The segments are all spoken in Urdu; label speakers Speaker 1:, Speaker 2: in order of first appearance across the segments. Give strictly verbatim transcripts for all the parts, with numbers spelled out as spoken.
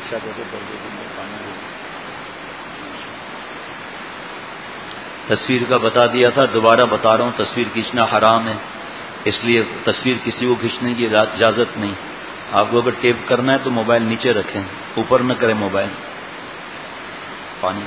Speaker 1: تصویر کا بتا دیا تھا، دوبارہ بتا رہا ہوں، تصویر کھینچنا حرام ہے، اس لیے تصویر کسی کو کھینچنے کی اجازت نہیں۔ آپ کو اگر ٹیپ کرنا ہے تو موبائل نیچے رکھیں، اوپر نہ کریں موبائل۔ پانی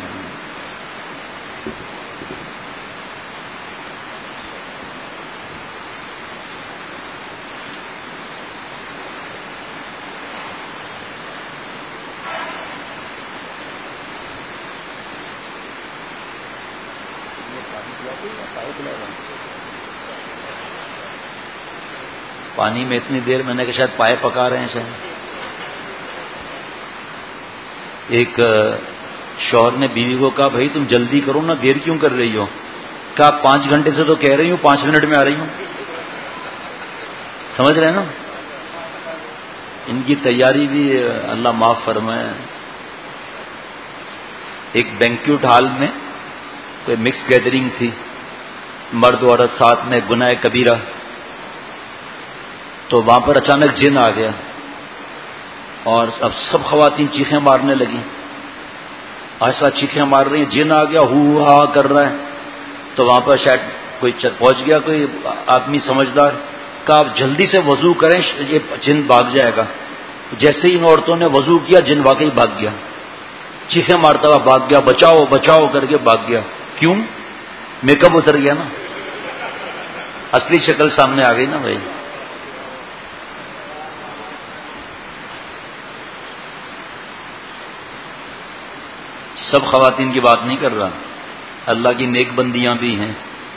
Speaker 1: پانی میں اتنی دیر میں نے کہ شاید پائے پکا رہے ہیں شاید۔ ایک شوہر نے بیوی کو کہا بھائی تم جلدی کرو نا، دیر کیوں کر رہی ہو؟ کہا پانچ گھنٹے سے تو کہہ رہی ہوں، پانچ منٹ میں آ رہی ہوں۔ سمجھ رہے ہیں نا؟ ان کی تیاری بھی اللہ معاف فرمائے۔ ایک بینکیوٹ ہال میں کوئی مکس گیدرنگ تھی، مرد و عورت ساتھ میں، گناہ کبیرہ، تو وہاں پر اچانک جن آ گیا اور اب سب خواتین چیخیں مارنے لگی، ایسا چیخیں مار رہی ہیں، جن آ گیا، ہو ہا کر رہا ہے۔ تو وہاں پر شاید کوئی پہنچ گیا کوئی آدمی سمجھدار، کہ آپ جلدی سے وضو کریں، یہ جن بھاگ جائے گا۔ جیسے ہی ان عورتوں نے وضو کیا، جن واقعی بھاگ گیا، چیخیں مارتا ہوا بھاگ گیا، بچاؤ بچاؤ کر کے بھاگ گیا۔ کیوں؟ میک اپ اتر گیا نا، اصلی شکل سامنے آ گئی نا بھائی۔ سب خواتین کی بات نہیں کر رہا، اللہ کی نیک بندیاں بھی ہیں۔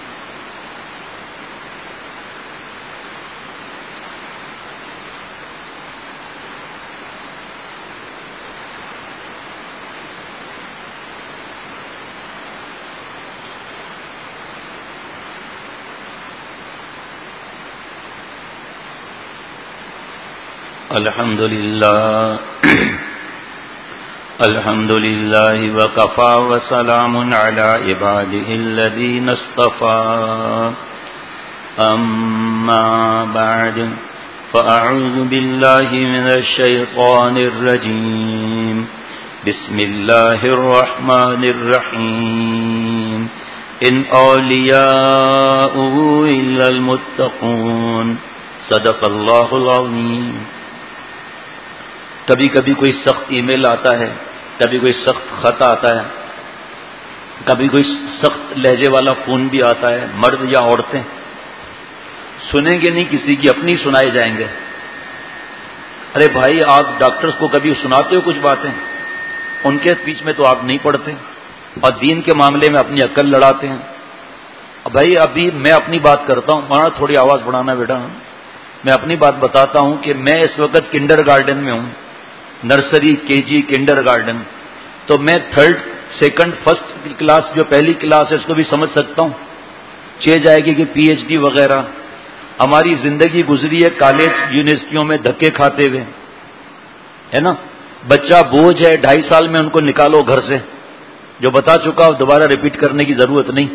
Speaker 1: الحمد للہ الحمد للہ وکفا وسلام علی عباده الذین اصطفى اما بعد فاعوذ باللہ من الشیطان الرجیم بسم اللہ الرحمن الرحیم ان اولیاؤه الا المتقون صدق اللہ العظیم۔ کبھی کبھی کوئی سخت ای میل آتا ہے، کبھی کوئی سخت خط آتا ہے، کبھی کوئی سخت لہجے والا فون بھی آتا ہے، مرد یا عورتیں سنیں گے نہیں، کسی کی اپنی سنائے جائیں گے۔ ارے بھائی آپ ڈاکٹرز کو کبھی سناتے ہو کچھ باتیں؟ ان کے بیچ میں تو آپ نہیں پڑھتے، اور دین کے معاملے میں اپنی عقل لڑاتے ہیں۔ بھائی ابھی میں اپنی بات کرتا ہوں، مانا تھوڑی آواز بڑھانا بیٹا، میں اپنی بات بتاتا ہوں کہ میں اس وقت کنڈر گارڈن میں ہوں، نرسری، کے جی، کنڈر گارڈن، تو میں تھرڈ سیکنڈ فرسٹ کلاس جو پہلی کلاس ہے اس کو بھی سمجھ سکتا ہوں، چہ جائے گی کہ پی ایچ ڈی وغیرہ۔ ہماری زندگی گزری ہے کالج یونیورسٹیوں میں دھکے کھاتے ہوئے، ہے نا؟ بچہ بوجھ ہے، ڈھائی سال میں ان کو نکالو گھر سے، جو بتا چکا دوبارہ ریپیٹ کرنے کی ضرورت نہیں۔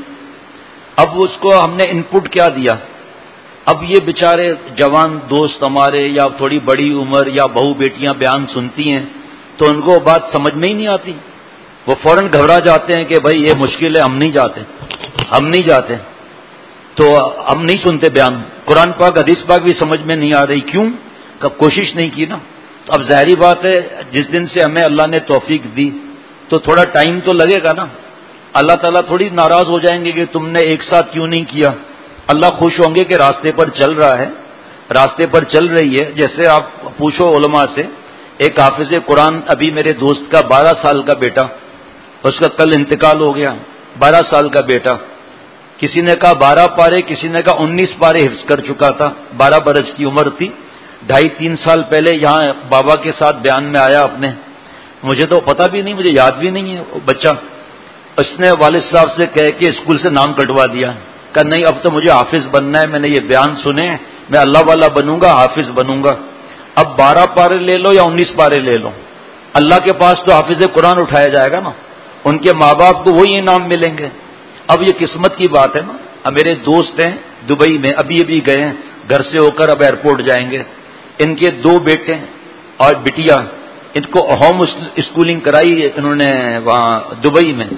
Speaker 1: اب اس کو ہم نے ان پٹ کیا دیا؟ اب یہ بیچارے جوان دوست ہمارے یا تھوڑی بڑی عمر یا بہو بیٹیاں بیان سنتی ہیں تو ان کو بات سمجھ میں ہی نہیں آتی، وہ فوراً گھبرا جاتے ہیں کہ بھائی یہ مشکل ہے، ہم نہیں جاتے ہم نہیں جاتے تو ہم نہیں سنتے بیان۔ قرآن پاک حدیث پاک بھی سمجھ میں نہیں آ رہی، کیوں؟ کب کوشش نہیں کی نا۔ تو اب ظاہری بات ہے جس دن سے ہمیں اللہ نے توفیق دی تو تھوڑا ٹائم تو لگے گا نا۔ اللہ تعالیٰ تھوڑی ناراض ہو جائیں گے کہ تم نے ایک ساتھ کیوں نہیں کیا۔ اللہ خوش ہوں گے کہ راستے پر چل رہا ہے، راستے پر چل رہی ہے۔ جیسے آپ پوچھو علماء سے، ایک حافظ قرآن ابھی میرے دوست کا بارہ سال کا بیٹا، اس کا کل انتقال ہو گیا، بارہ سال کا بیٹا، کسی نے کہا بارہ پارے، کسی نے کہا انیس پارے حفظ کر چکا تھا، بارہ برس کی عمر تھی، ڈھائی تین سال پہلے یہاں بابا کے ساتھ بیان میں آیا اپنے، مجھے تو پتہ بھی نہیں، مجھے یاد بھی نہیں ہے وہ بچہ۔ اس نے والد صاحب سے کہہ کے اسکول سے نام کٹوا دیا کہ نہیں اب تو مجھے حافظ بننا ہے، میں نے یہ بیان سنے، میں اللہ والا بنوں گا، حافظ بنوں گا۔ اب بارہ پارے لے لو یا انیس پارے لے لو، اللہ کے پاس تو حافظ قرآن اٹھایا جائے گا نا، ان کے ماں باپ کو وہی انعام ملیں گے۔ اب یہ قسمت کی بات ہے نا۔ اب میرے دوست ہیں دبئی میں، ابھی ابھی گئے ہیں گھر سے ہو کر، اب ایئرپورٹ جائیں گے، ان کے دو بیٹے اور بٹیا، ان کو ہوم اسکولنگ کرائی انہوں نے وہاں دبئی میں.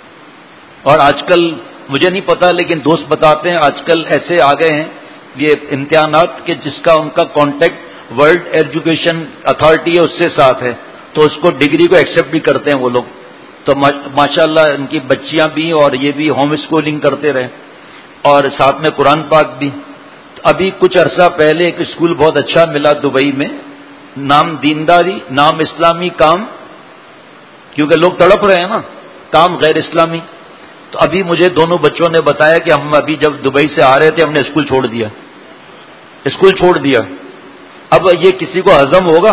Speaker 1: اور آج کل مجھے نہیں پتا لیکن دوست بتاتے ہیں آج کل ایسے آ گئے ہیں یہ امتحانات کہ جس کا ان کا کانٹیکٹ ورلڈ ایجوکیشن اتھارٹی ہے اس سے ساتھ ہے، تو اس کو ڈگری کو ایکسیپٹ بھی کرتے ہیں وہ لوگ. تو ماشاء اللہ ان کی بچیاں بھی اور یہ بھی ہوم اسکولنگ کرتے رہے اور ساتھ میں قرآن پاک بھی. تو ابھی کچھ عرصہ پہلے ایک اسکول بہت اچھا ملا دبئی میں، نام دینداری، نام اسلامی، کام، کیونکہ لوگ تڑپ رہے ہیں نا، کام غیر اسلامی. تو ابھی مجھے دونوں بچوں نے بتایا کہ ہم ابھی جب دبئی سے آ رہے تھے ہم نے اسکول چھوڑ دیا، اسکول چھوڑ دیا. اب یہ کسی کو ہضم ہوگا؟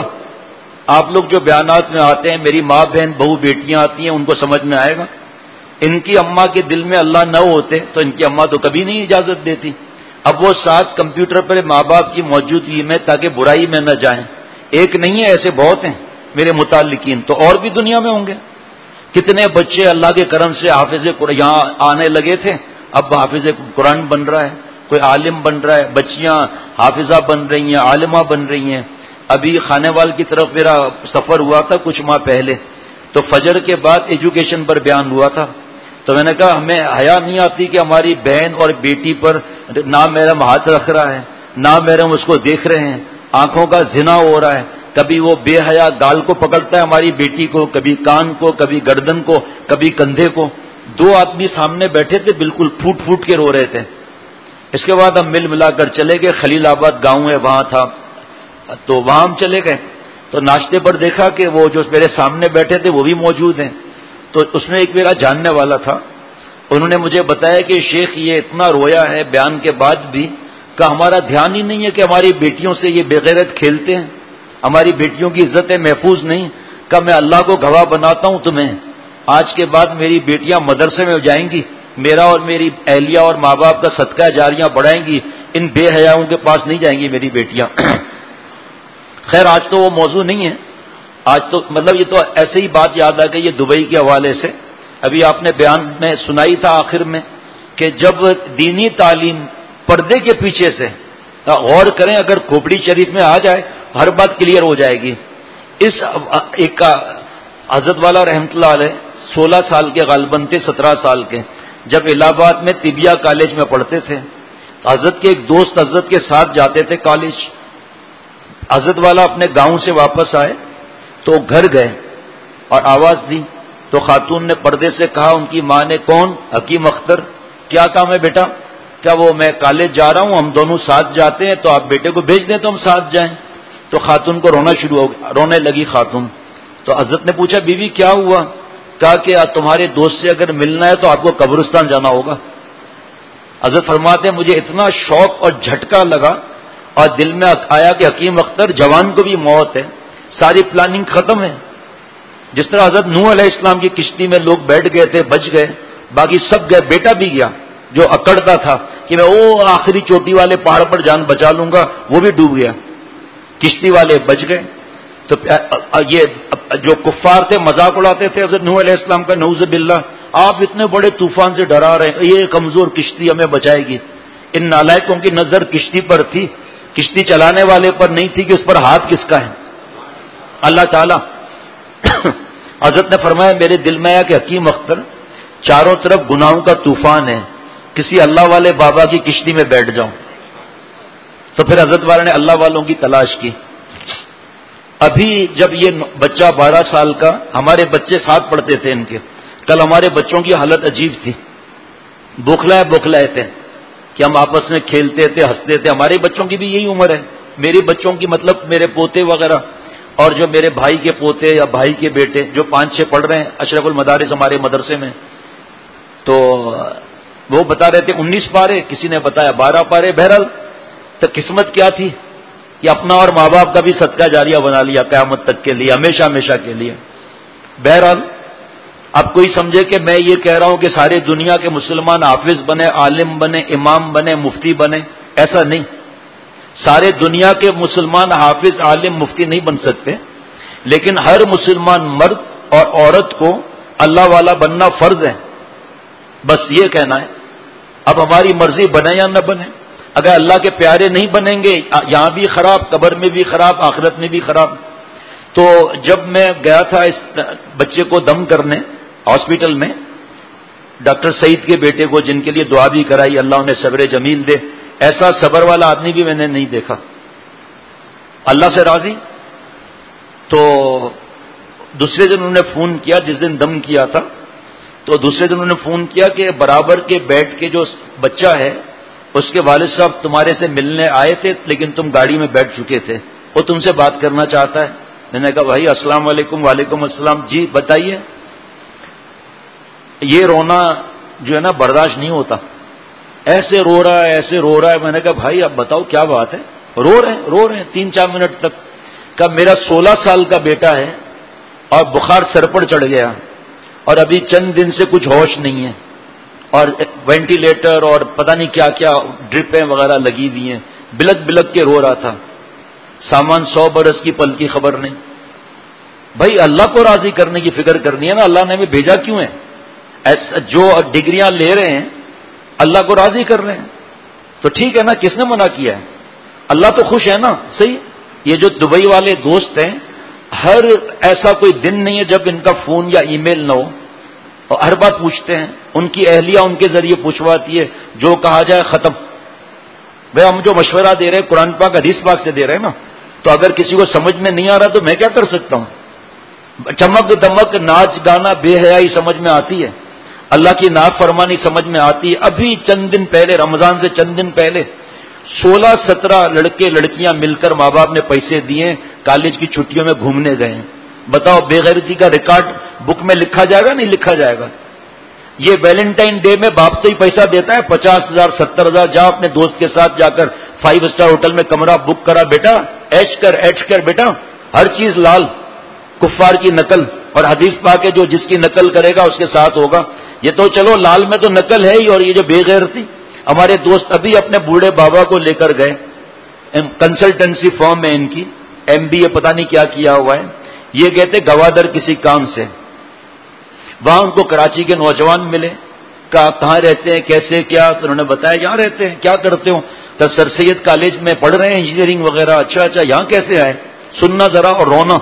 Speaker 1: آپ لوگ جو بیانات میں آتے ہیں، میری ماں بہن بہو بیٹیاں آتی ہیں، ان کو سمجھ میں آئے گا. ان کی اماں کے دل میں اللہ نہ ہوتے تو ان کی اماں تو کبھی نہیں اجازت دیتی. اب وہ ساتھ کمپیوٹر پر ماں باپ کی موجودگی میں تاکہ برائی میں نہ جائیں. ایک نہیں ہے، ایسے بہت ہیں میرے متعلقین، تو اور بھی دنیا میں ہوں گے. کتنے بچے اللہ کے کرم سے حافظ قرآن یہاں آنے لگے تھے، اب حافظ قرآن بن رہا ہے، کوئی عالم بن رہا ہے، بچیاں حافظہ بن رہی ہیں، عالمہ بن رہی ہیں. ابھی خانے وال کی طرف میرا سفر ہوا تھا کچھ ماہ پہلے، تو فجر کے بعد ایجوکیشن پر بیان ہوا تھا. تو میں نے کہا ہمیں حیا نہیں آتی کہ ہماری بہن اور بیٹی پر نہ محرم ہاتھ رکھ رہا ہے، نہ محرم اس کو دیکھ رہے ہیں، آنکھوں کا زنا ہو رہا ہے. کبھی وہ بے حیا گال کو پکڑتا ہے ہماری بیٹی کو، کبھی کان کو، کبھی گردن کو، کبھی کندھے کو. دو آدمی سامنے بیٹھے تھے بالکل پھوٹ پھوٹ کے رو رہے تھے. اس کے بعد ہم مل ملا کر چلے گئے، خلیل آباد گاؤں ہے وہاں تھا، تو وہاں ہم چلے گئے. تو ناشتے پر دیکھا کہ وہ جو میرے سامنے بیٹھے تھے وہ بھی موجود ہیں. تو اس میں ایک میرا جاننے والا تھا، انہوں نے مجھے بتایا کہ شیخ یہ اتنا رویا ہے بیان کے بعد بھی کہ ہمارا دھیان ہی نہیں ہے کہ ہماری بیٹیوں سے یہ بغیرت کھیلتے ہیں، ہماری بیٹیوں کی عزتیں محفوظ نہیں. کہ میں اللہ کو گواہ بناتا ہوں تمہیں، آج کے بعد میری بیٹیاں مدرسے میں جائیں گی، میرا اور میری اہلیہ اور ماں باپ کا صدقہ جاریاں بڑھائیں گی، ان بے حیاؤں کے پاس نہیں جائیں گی میری بیٹیاں. خیر آج تو وہ موضوع نہیں ہے، آج تو مطلب یہ تو ایسے ہی بات یاد آ گئی یہ دبئی کے حوالے سے. ابھی آپ نے بیان میں سنائی تھا آخر میں کہ جب دینی تعلیم پردے کے پیچھے سے، غور کریں اگر کھوپڑی شریف میں آ جائے ہر بات کلیئر ہو جائے گی. اس ایک کا حضرت والا رحمۃ اللہ علیہ سولہ سال کے غالباً تھے، سترہ سال کے، جب الہ آباد میں طبیہ کالج میں پڑھتے تھے تو حضرت کے ایک دوست حضرت کے ساتھ جاتے تھے کالج. حضرت والا اپنے گاؤں سے واپس آئے تو گھر گئے اور آواز دی تو خاتون نے پردے سے کہا، ان کی ماں نے، کون؟ حکیم اختر. کیا کام ہے بیٹا؟ کیا وہ میں کالج جا رہا ہوں، ہم دونوں ساتھ جاتے ہیں، تو آپ بیٹے کو بھیج دیں تو ہم ساتھ جائیں. تو خاتون کو رونا شروع ہو رونے لگی خاتون. تو حضرت نے پوچھا بیوی کیا ہوا؟ کہا کہ تمہارے دوست سے اگر ملنا ہے تو آپ کو قبرستان جانا ہوگا. حضرت فرماتے ہیں مجھے اتنا شوق اور جھٹکا لگا اور دل میں آیا کہ حکیم اختر جوان کو بھی موت ہے، ساری پلاننگ ختم ہے. جس طرح حضرت نوح علیہ السلام کی کشتی میں لوگ بیٹھ گئے تھے، بچ گئے، باقی سب گئے، بیٹا بھی گیا جو اکڑتا تھا کہ میں وہ آخری چوٹی والے پہاڑ پر جان بچا لوں گا، وہ بھی ڈوب گیا، کشتی والے بچ گئے. تو یہ جو کفار تھے مذاق اڑاتے تھے حضرت نوح علیہ السلام کا، نعوذ باللہ آپ اتنے بڑے طوفان سے ڈرا رہے ہیں، یہ کمزور کشتی ہمیں بچائے گی. ان نالائقوں کی نظر کشتی پر تھی، کشتی چلانے والے پر نہیں تھی کہ اس پر ہاتھ کس کا ہے، اللہ تعالی. حضرت نے فرمایا میرے دل میں آیا کہ حکیم اختر چاروں طرف گناہوں کا طوفان ہے، کسی اللہ والے بابا کی کشتی میں بیٹھ جاؤں. تو پھر حضرت والے نے اللہ والوں کی تلاش کی. ابھی جب یہ بچہ بارہ سال کا، ہمارے بچے ساتھ پڑھتے تھے ان کے، کل ہمارے بچوں کی حالت عجیب تھی، بوکھلائے بوکھلائے تھے کہ ہم آپس میں کھیلتے تھے ہنستے تھے. ہمارے بچوں کی بھی یہی عمر ہے، میرے بچوں کی مطلب میرے پوتے وغیرہ، اور جو میرے بھائی کے پوتے یا بھائی کے بیٹے جو پانچ چھ پڑھ رہے ہیں اشرف المدارس ہمارے مدرسے میں. تو وہ بتا رہے تھے انیس پارے، کسی نے بتایا بارہ پارے. بہرحال تو قسمت کیا تھی کہ اپنا اور ماں باپ کا بھی صدقہ جاریہ بنا لیا قیامت تک کے لیے، ہمیشہ ہمیشہ کے لیے. بہرحال اب کوئی سمجھے کہ میں یہ کہہ رہا ہوں کہ سارے دنیا کے مسلمان حافظ بنے، عالم بنے، امام بنے، مفتی بنے، ایسا نہیں. سارے دنیا کے مسلمان حافظ، عالم، مفتی نہیں بن سکتے، لیکن ہر مسلمان مرد اور عورت کو اللہ والا بننا فرض ہے. بس یہ کہنا ہے. اب ہماری مرضی بنے یا نہ بنے. اگر اللہ کے پیارے نہیں بنیں گے یہاں بھی خراب، قبر میں بھی خراب، آخرت میں بھی خراب. تو جب میں گیا تھا اس بچے کو دم کرنے ہاسپٹل میں، ڈاکٹر سعید کے بیٹے کو، جن کے لیے دعا بھی کرائی اللہ انہیں صبر جمیل دے، ایسا صبر والا آدمی بھی میں نے نہیں دیکھا، اللہ سے راضی۔ تو دوسرے دن انہوں نے فون کیا، جس دن دم کیا تھا، تو دوسرے دن انہوں نے فون کیا کہ برابر کے بیڈ کے جو بچہ ہے اس کے والد صاحب تمہارے سے ملنے آئے تھے لیکن تم گاڑی میں بیٹھ چکے تھے، وہ تم سے بات کرنا چاہتا ہے۔ میں نے کہا بھائی السلام علیکم۔ وعلیکم السلام، جی بتائیے۔ یہ رونا جو ہے نا برداشت نہیں ہوتا، ایسے رو رہا ہے ایسے رو رہا ہے۔ میں نے کہا بھائی اب بتاؤ کیا بات ہے؟ رو رہے ہیں رو رہے ہیں تین چار منٹ تک۔ کہا میرا سولہ سال کا بیٹا ہے اور بخار سر پر چڑھ گیا اور ابھی چند دن سے کچھ ہوش نہیں ہے اور وینٹیلیٹر اور پتہ نہیں کیا کیا ڈرپیں وغیرہ لگی ہوئی ہیں، بلک بلک کے رو رہا تھا، سامان سو برس کی پل کی خبر نہیں۔ بھائی اللہ کو راضی کرنے کی فکر کرنی ہے نا، اللہ نے ہمیں بھیجا کیوں ہے؟ ایسا جو ڈگریاں لے رہے ہیں اللہ کو راضی کر رہے ہیں تو ٹھیک ہے نا، کس نے منع کیا ہے؟ اللہ تو خوش ہے نا، صحیح۔ یہ جو دبئی والے دوست ہیں، ہر ایسا کوئی دن نہیں ہے جب ان کا فون یا ای میل نہ ہو، اور ہر بات پوچھتے ہیں، ان کی اہلیہ ان کے ذریعے پوچھواتی ہے، جو کہا جائے ختم۔ بھائی ہم جو مشورہ دے رہے ہیں قرآن پاک حدیث پاک سے دے رہے ہیں نا، تو اگر کسی کو سمجھ میں نہیں آ رہا تو میں کیا کر سکتا ہوں؟ چمک دمک ناچ گانا بے حیائی سمجھ میں آتی ہے، اللہ کی نافرمانی سمجھ میں آتی ہے۔ ابھی چند دن پہلے، رمضان سے چند دن پہلے، سولہ سترہ لڑکے لڑکیاں مل کر ماں باپ نے پیسے دیے، کالج کی چھٹیوں میں گھومنے گئے ہیں۔ بتاؤ بے غیرتی کا ریکارڈ بک میں لکھا جائے گا نہیں لکھا جائے گا؟ یہ ویلنٹائن ڈے میں باپ تو ہی پیسہ دیتا ہے پچاس ہزار ستر ہزار، جا اپنے دوست کے ساتھ جا کر فائیو اسٹار ہوٹل میں کمرہ بک کرا بیٹا، ایش کر ایش کر بیٹا، ہر چیز لال، کفار کی نقل، اور حدیث پاک ہے جو جس کی نقل کرے گا اس کے ساتھ ہوگا۔ یہ تو چلو لال میں تو نقل ہے ہی، اور یہ جو بے غیرتی، ہمارے دوست ابھی اپنے بوڑھے بابا کو لے کر گئے، کنسلٹنسی فرم ہے ان کی، ایم بی اے پتہ نہیں کیا کیا ہوا ہے، یہ کہتے گوادر کسی کام سے، وہاں ان کو کراچی کے نوجوان ملے، کہا کہاں رہتے ہیں کیسے کیا، تو انہوں نے بتایا یہاں رہتے ہیں۔ کیا کرتے ہو؟ تو سر سید کالج میں پڑھ رہے ہیں انجینئرنگ وغیرہ۔ اچھا اچھا، یہاں کیسے آئے؟ سننا ذرا اور رونا۔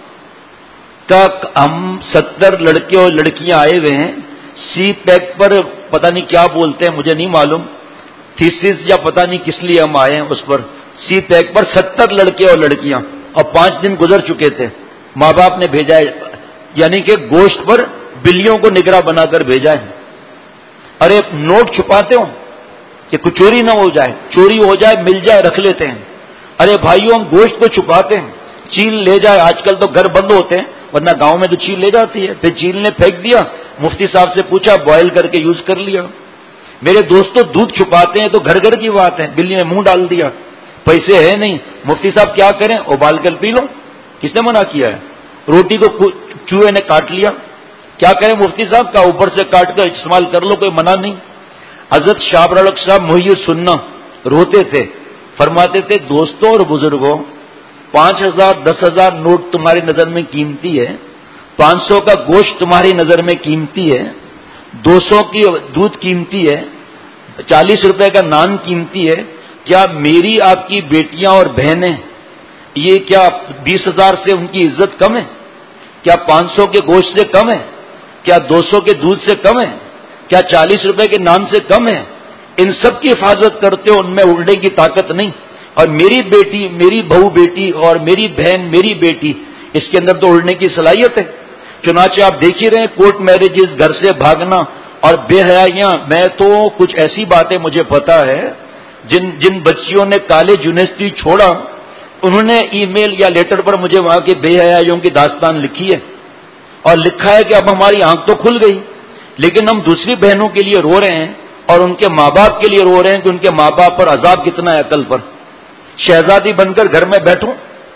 Speaker 1: کہ ہم ستر لڑکے اور لڑکیاں آئے ہوئے ہیں، سی پیک پر پتہ نہیں کیا بولتے ہیں مجھے نہیں معلوم، تھیسس یا پتہ نہیں کس لیے ہم آئے ہیں، اس پر سی پیک پر ستر لڑکے اور لڑکیاں، اور پانچ دن گزر چکے تھے، ماں باپ نے بھیجا ہے، یعنی کہ گوشت پر بلیوں کو نگراں بنا کر بھیجا ہے۔ ارے نوٹ چھپاتے ہو کہ کچھ چوری نہ ہو جائے، چوری ہو جائے مل جائے رکھ لیتے ہیں۔ ارے بھائیوں ہم گوشت کو چھپاتے ہیں، چیل لے جائے، آج کل تو گھر بند ہوتے ہیں ورنہ گاؤں میں تو چیل لے جاتی ہے، پھر چیل نے پھینک دیا، مفتی صاحب سے پوچھا بوائل کر کے یوز کر لیا۔ میرے دوستوں دودھ چھپاتے ہیں تو گھر گھر کی بات ہے، بلی نے منہ ڈال دیا، پیسے ہے نہیں، مفتی صاحب کیا کریں، ابال کر پی لو، کس نے منع کیا ہے؟ روٹی کو چوہے نے کاٹ لیا، کیا کریں مفتی صاحب کا، اوپر سے کاٹ کر استعمال کر لو، کوئی منع نہیں۔ حضرت شاہ رڑک صاحب محی سننا روتے تھے، فرماتے تھے دوستوں اور بزرگوں، پانچ ہزار دس ہزار نوٹ تمہاری نظر میں قیمتی ہے، پانچ سو کا گوشت تمہاری نظر میں قیمتی ہے، دو سو کی دودھ قیمتی ہے، چالیس روپے کا نان قیمتی ہے، کیا میری آپ کی بیٹیاں اور بہنیں یہ کیا بیس ہزار سے ان کی عزت کم ہے؟ کیا پانچ سو کے گوشت سے کم ہے؟ کیا دو سو کے دودھ سے کم ہے؟ کیا چالیس روپے کے نان سے کم ہے؟ ان سب کی حفاظت کرتے ہو، ان میں اڑنے کی طاقت نہیں، اور میری بیٹی، میری بہو بیٹی اور میری بہن میری بیٹی، اس کے اندر تو اڑنے کی صلاحیت ہے۔ چنانچہ آپ دیکھ ہی رہے ہیں کورٹ میرجز، گھر سے بھاگنا اور بے حیائیاں۔ میں تو کچھ ایسی باتیں مجھے پتا ہے، جن جن بچیوں نے کالج یونیورسٹی چھوڑا، انہوں نے ای میل یا لیٹر پر مجھے وہاں کے بے حیائیوں کی داستان لکھی ہے، اور لکھا ہے کہ اب ہماری آنکھ تو کھل گئی، لیکن ہم دوسری بہنوں کے لیے رو رہے ہیں اور ان کے ماں باپ کے لیے رو رہے ہیں کہ ان کے ماں باپ پر عذاب کتنا ہے عقل پر۔ شہزادی بن کر گھر میں بیٹھو،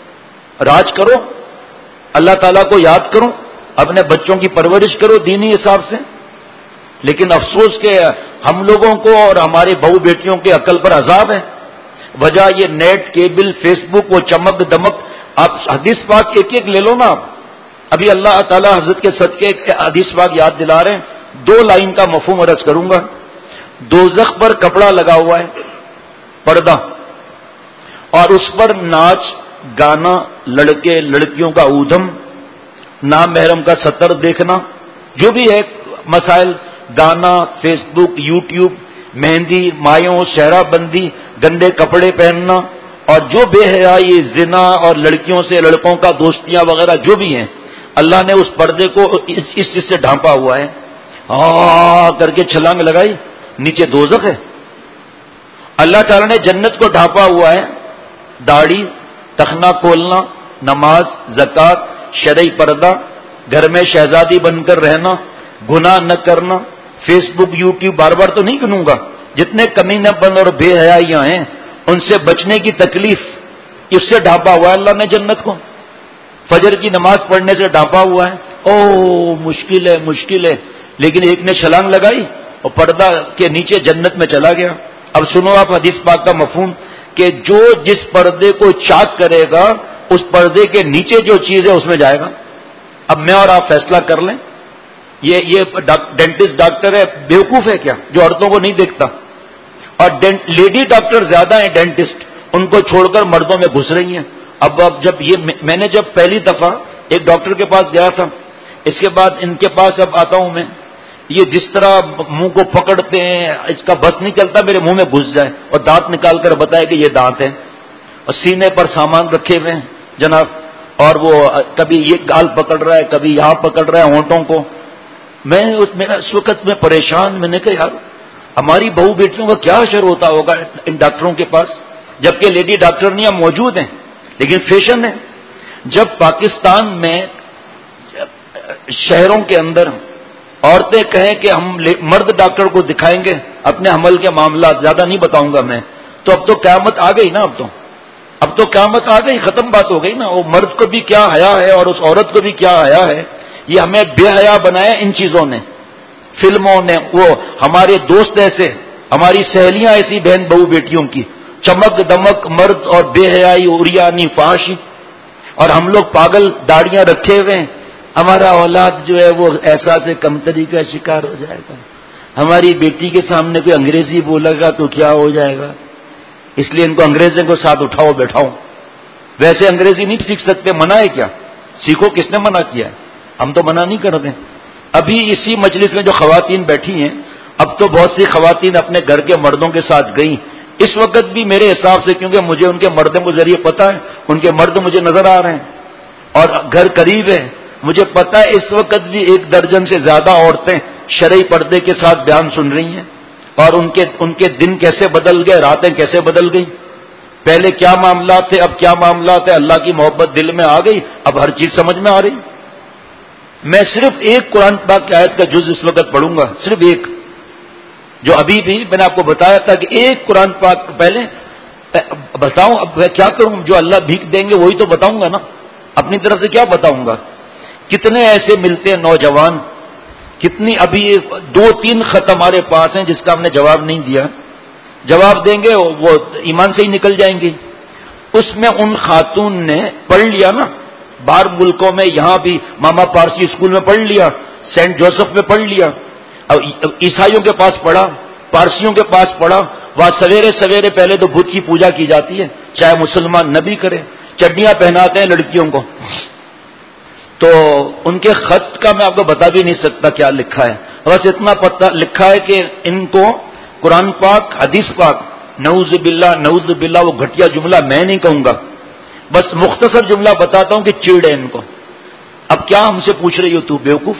Speaker 1: راج کرو، اللہ تعالیٰ کو یاد کرو، اپنے بچوں کی پرورش کرو دینی حساب سے، لیکن افسوس کہ ہم لوگوں کو اور ہماری بہو بیٹیوں کے عقل پر عذاب ہے۔ وجہ یہ نیٹ، کیبل، فیس بک، وہ چمک دمک، آپ حدیث پاک ایک ایک لے لو نا آپ۔ ابھی اللہ تعالیٰ حضرت کے صدقے حدیث پاک یاد دلا رہے ہیں، دو لائن کا مفہوم عرض کروں گا۔ دوزخ پر کپڑا لگا ہوا ہے، پردہ، اور اس پر ناچ گانا، لڑکے لڑکیوں کا اودھم، نامحرم کا سطر دیکھنا، جو بھی ہے مسائل، گانا، فیس بک، یوٹیوب، مہندی، مایوں، شہرہ بندی، گندے کپڑے پہننا، اور جو بے حیائی، زنا اور لڑکیوں سے لڑکوں کا دوستیاں وغیرہ جو بھی ہیں، اللہ نے اس پردے کو اس اس چیز سے ڈھانپا ہوا ہے. آ کر کے چھلانگ لگائی، نیچے دوزخ ہے. اللہ تعالیٰ نے جنت کو ڈھانپا ہوا ہے، داڑھی، تخنا کھولنا، نماز، زکوٰۃ، شرعی پردہ، گھر میں شہزادی بن کر رہنا، گناہ نہ کرنا، فیس بک، یوٹیوب، بار بار تو نہیں گنوں گا، جتنے کمینے بند اور بے حیائیاں ہیں ان سے بچنے کی تکلیف، اس سے ڈھانپا ہوا ہے اللہ نے جنت کو. فجر کی نماز پڑھنے سے ڈھانپا ہوا ہے. او مشکل ہے مشکل ہے، لیکن ایک نے چھلانگ لگائی اور پردہ کے نیچے جنت میں چلا گیا. اب سنو آپ حدیث پاک کا مفہوم کہ جو جس پردے کو چاک کرے گا اس پردے کے نیچے جو چیز ہے اس میں جائے گا. اب میں اور آپ فیصلہ کر لیں. یہ یہ ڈینٹسٹ ڈاکٹر ہے بیوقوف ہے کیا جو عورتوں کو نہیں دیکھتا؟ اور لیڈی ڈاکٹر زیادہ ہیں ڈینٹسٹ، ان کو چھوڑ کر مردوں میں گھس رہی ہیں. اب اب جب یہ میں نے جب پہلی دفعہ ایک ڈاکٹر کے پاس گیا تھا، اس کے بعد ان کے پاس اب آتا ہوں میں، یہ جس طرح منہ کو پکڑتے ہیں اس کا بس نہیں چلتا میرے منہ میں گھس جائے اور دانت نکال کر بتائے کہ یہ دانت ہے، اور سینے پر سامان رکھے ہوئے ہیں جناب، اور وہ کبھی یہ گال پکڑ رہا ہے کبھی یہاں پکڑ رہا ہے ہونٹوں کو. میں اس وقت میں پریشان، میں نے کہا یار ہماری بہو بیٹیوں کا کیا اثر ہوتا ہوگا ان ڈاکٹروں کے پاس، جبکہ لیڈی ڈاکٹر نہیں اب موجود ہیں لیکن فیشن ہے. جب پاکستان میں شہروں کے اندر عورتیں کہیں کہ ہم مرد ڈاکٹر کو دکھائیں گے اپنے حمل کے معاملات، زیادہ نہیں بتاؤں گا میں، تو اب تو قیامت آ گئی نا، اب تو اب تو قیامت آ گئی، ختم بات ہو گئی نا. وہ مرد کو بھی کیا حیا ہے اور اس عورت کو بھی کیا حیا ہے. یہ ہمیں بے حیا بنایا ان چیزوں نے، فلموں نے. وہ ہمارے دوست ایسے، ہماری سہیلیاں ایسی بہن بہو بیٹیوں کی، چمک دمک مرد اور بے حیائی، اوریانی، فحاشی، اور ہم لوگ پاگل داڑیاں رکھے ہوئے ہیں. ہمارا اولاد جو ہے وہ احساس کمتری کا شکار ہو جائے گا. ہماری بیٹی کے سامنے کوئی انگریزی بولے گا تو کیا ہو جائے گا، اس لیے ان کو انگریزوں کو ساتھ اٹھاؤ بیٹھاؤ. ویسے انگریزی نہیں سیکھ سکتے، منع ہے کیا؟ سیکھو، کس نے منع کیا ہے؟ ہم تو منع نہیں کر رہے. ابھی اسی مجلس میں جو خواتین بیٹھی ہیں، اب تو بہت سی خواتین اپنے گھر کے مردوں کے ساتھ گئیں. اس وقت بھی میرے حساب سے، کیونکہ مجھے ان کے مردوں کے ذریعے پتا ہے، ان کے مرد مجھے نظر آ رہے ہیں اور گھر قریب ہے، مجھے پتا ہے اس وقت بھی ایک درجن سے زیادہ عورتیں شرعی پردے کے ساتھ بیان سن رہی ہیں، اور ان کے ان کے دن کیسے بدل گئے، راتیں کیسے بدل گئی. پہلے کیا معاملات تھے، اب کیا معاملات ہے. اللہ کی محبت دل میں آ گئی، اب ہر چیز سمجھ میں آ رہی. میں صرف ایک قرآن پاک کی آیت کا جز اس وقت پڑھوں گا، صرف ایک، جو ابھی بھی میں نے آپ کو بتایا تھا کہ ایک قرآن پاک پہلے بتاؤں. اب میں کیا کروں، جو اللہ بھیک دیں گے وہی تو بتاؤں گا نا، اپنی طرف سے کیا بتاؤں گا. کتنے ایسے ملتے ہیں نوجوان، کتنی ابھی دو تین خط ہمارے پاس ہیں جس کا ہم نے جواب نہیں دیا. جواب دیں گے وہ ایمان سے ہی نکل جائیں گے. اس میں ان خاتون نے پڑھ لیا نا، باہر ملکوں میں، یہاں بھی ماما پارسی اسکول میں پڑھ لیا، سینٹ جوسف میں پڑھ لیا، عیسائیوں کے پاس پڑھا، پارسیوں کے پاس پڑھا. وہاں سویرے سویرے پہلے تو بت کی پوجا کی جاتی ہے، چاہے مسلمان نہ بھی کرے. چڈیاں پہناتے ہیں لڑکیوں کو. تو ان کے خط کا میں آپ کو بتا بھی نہیں سکتا کیا لکھا ہے، بس اتنا پتہ لکھا ہے کہ ان کو قرآن پاک، حدیث پاک، نعوذ باللہ نعوذ باللہ، وہ گھٹیا جملہ میں نہیں کہوں گا، بس مختصر جملہ بتاتا ہوں کہ چیڑ ہے ان کو. اب کیا ہم سے پوچھ رہی ہو تو بیوقوف؟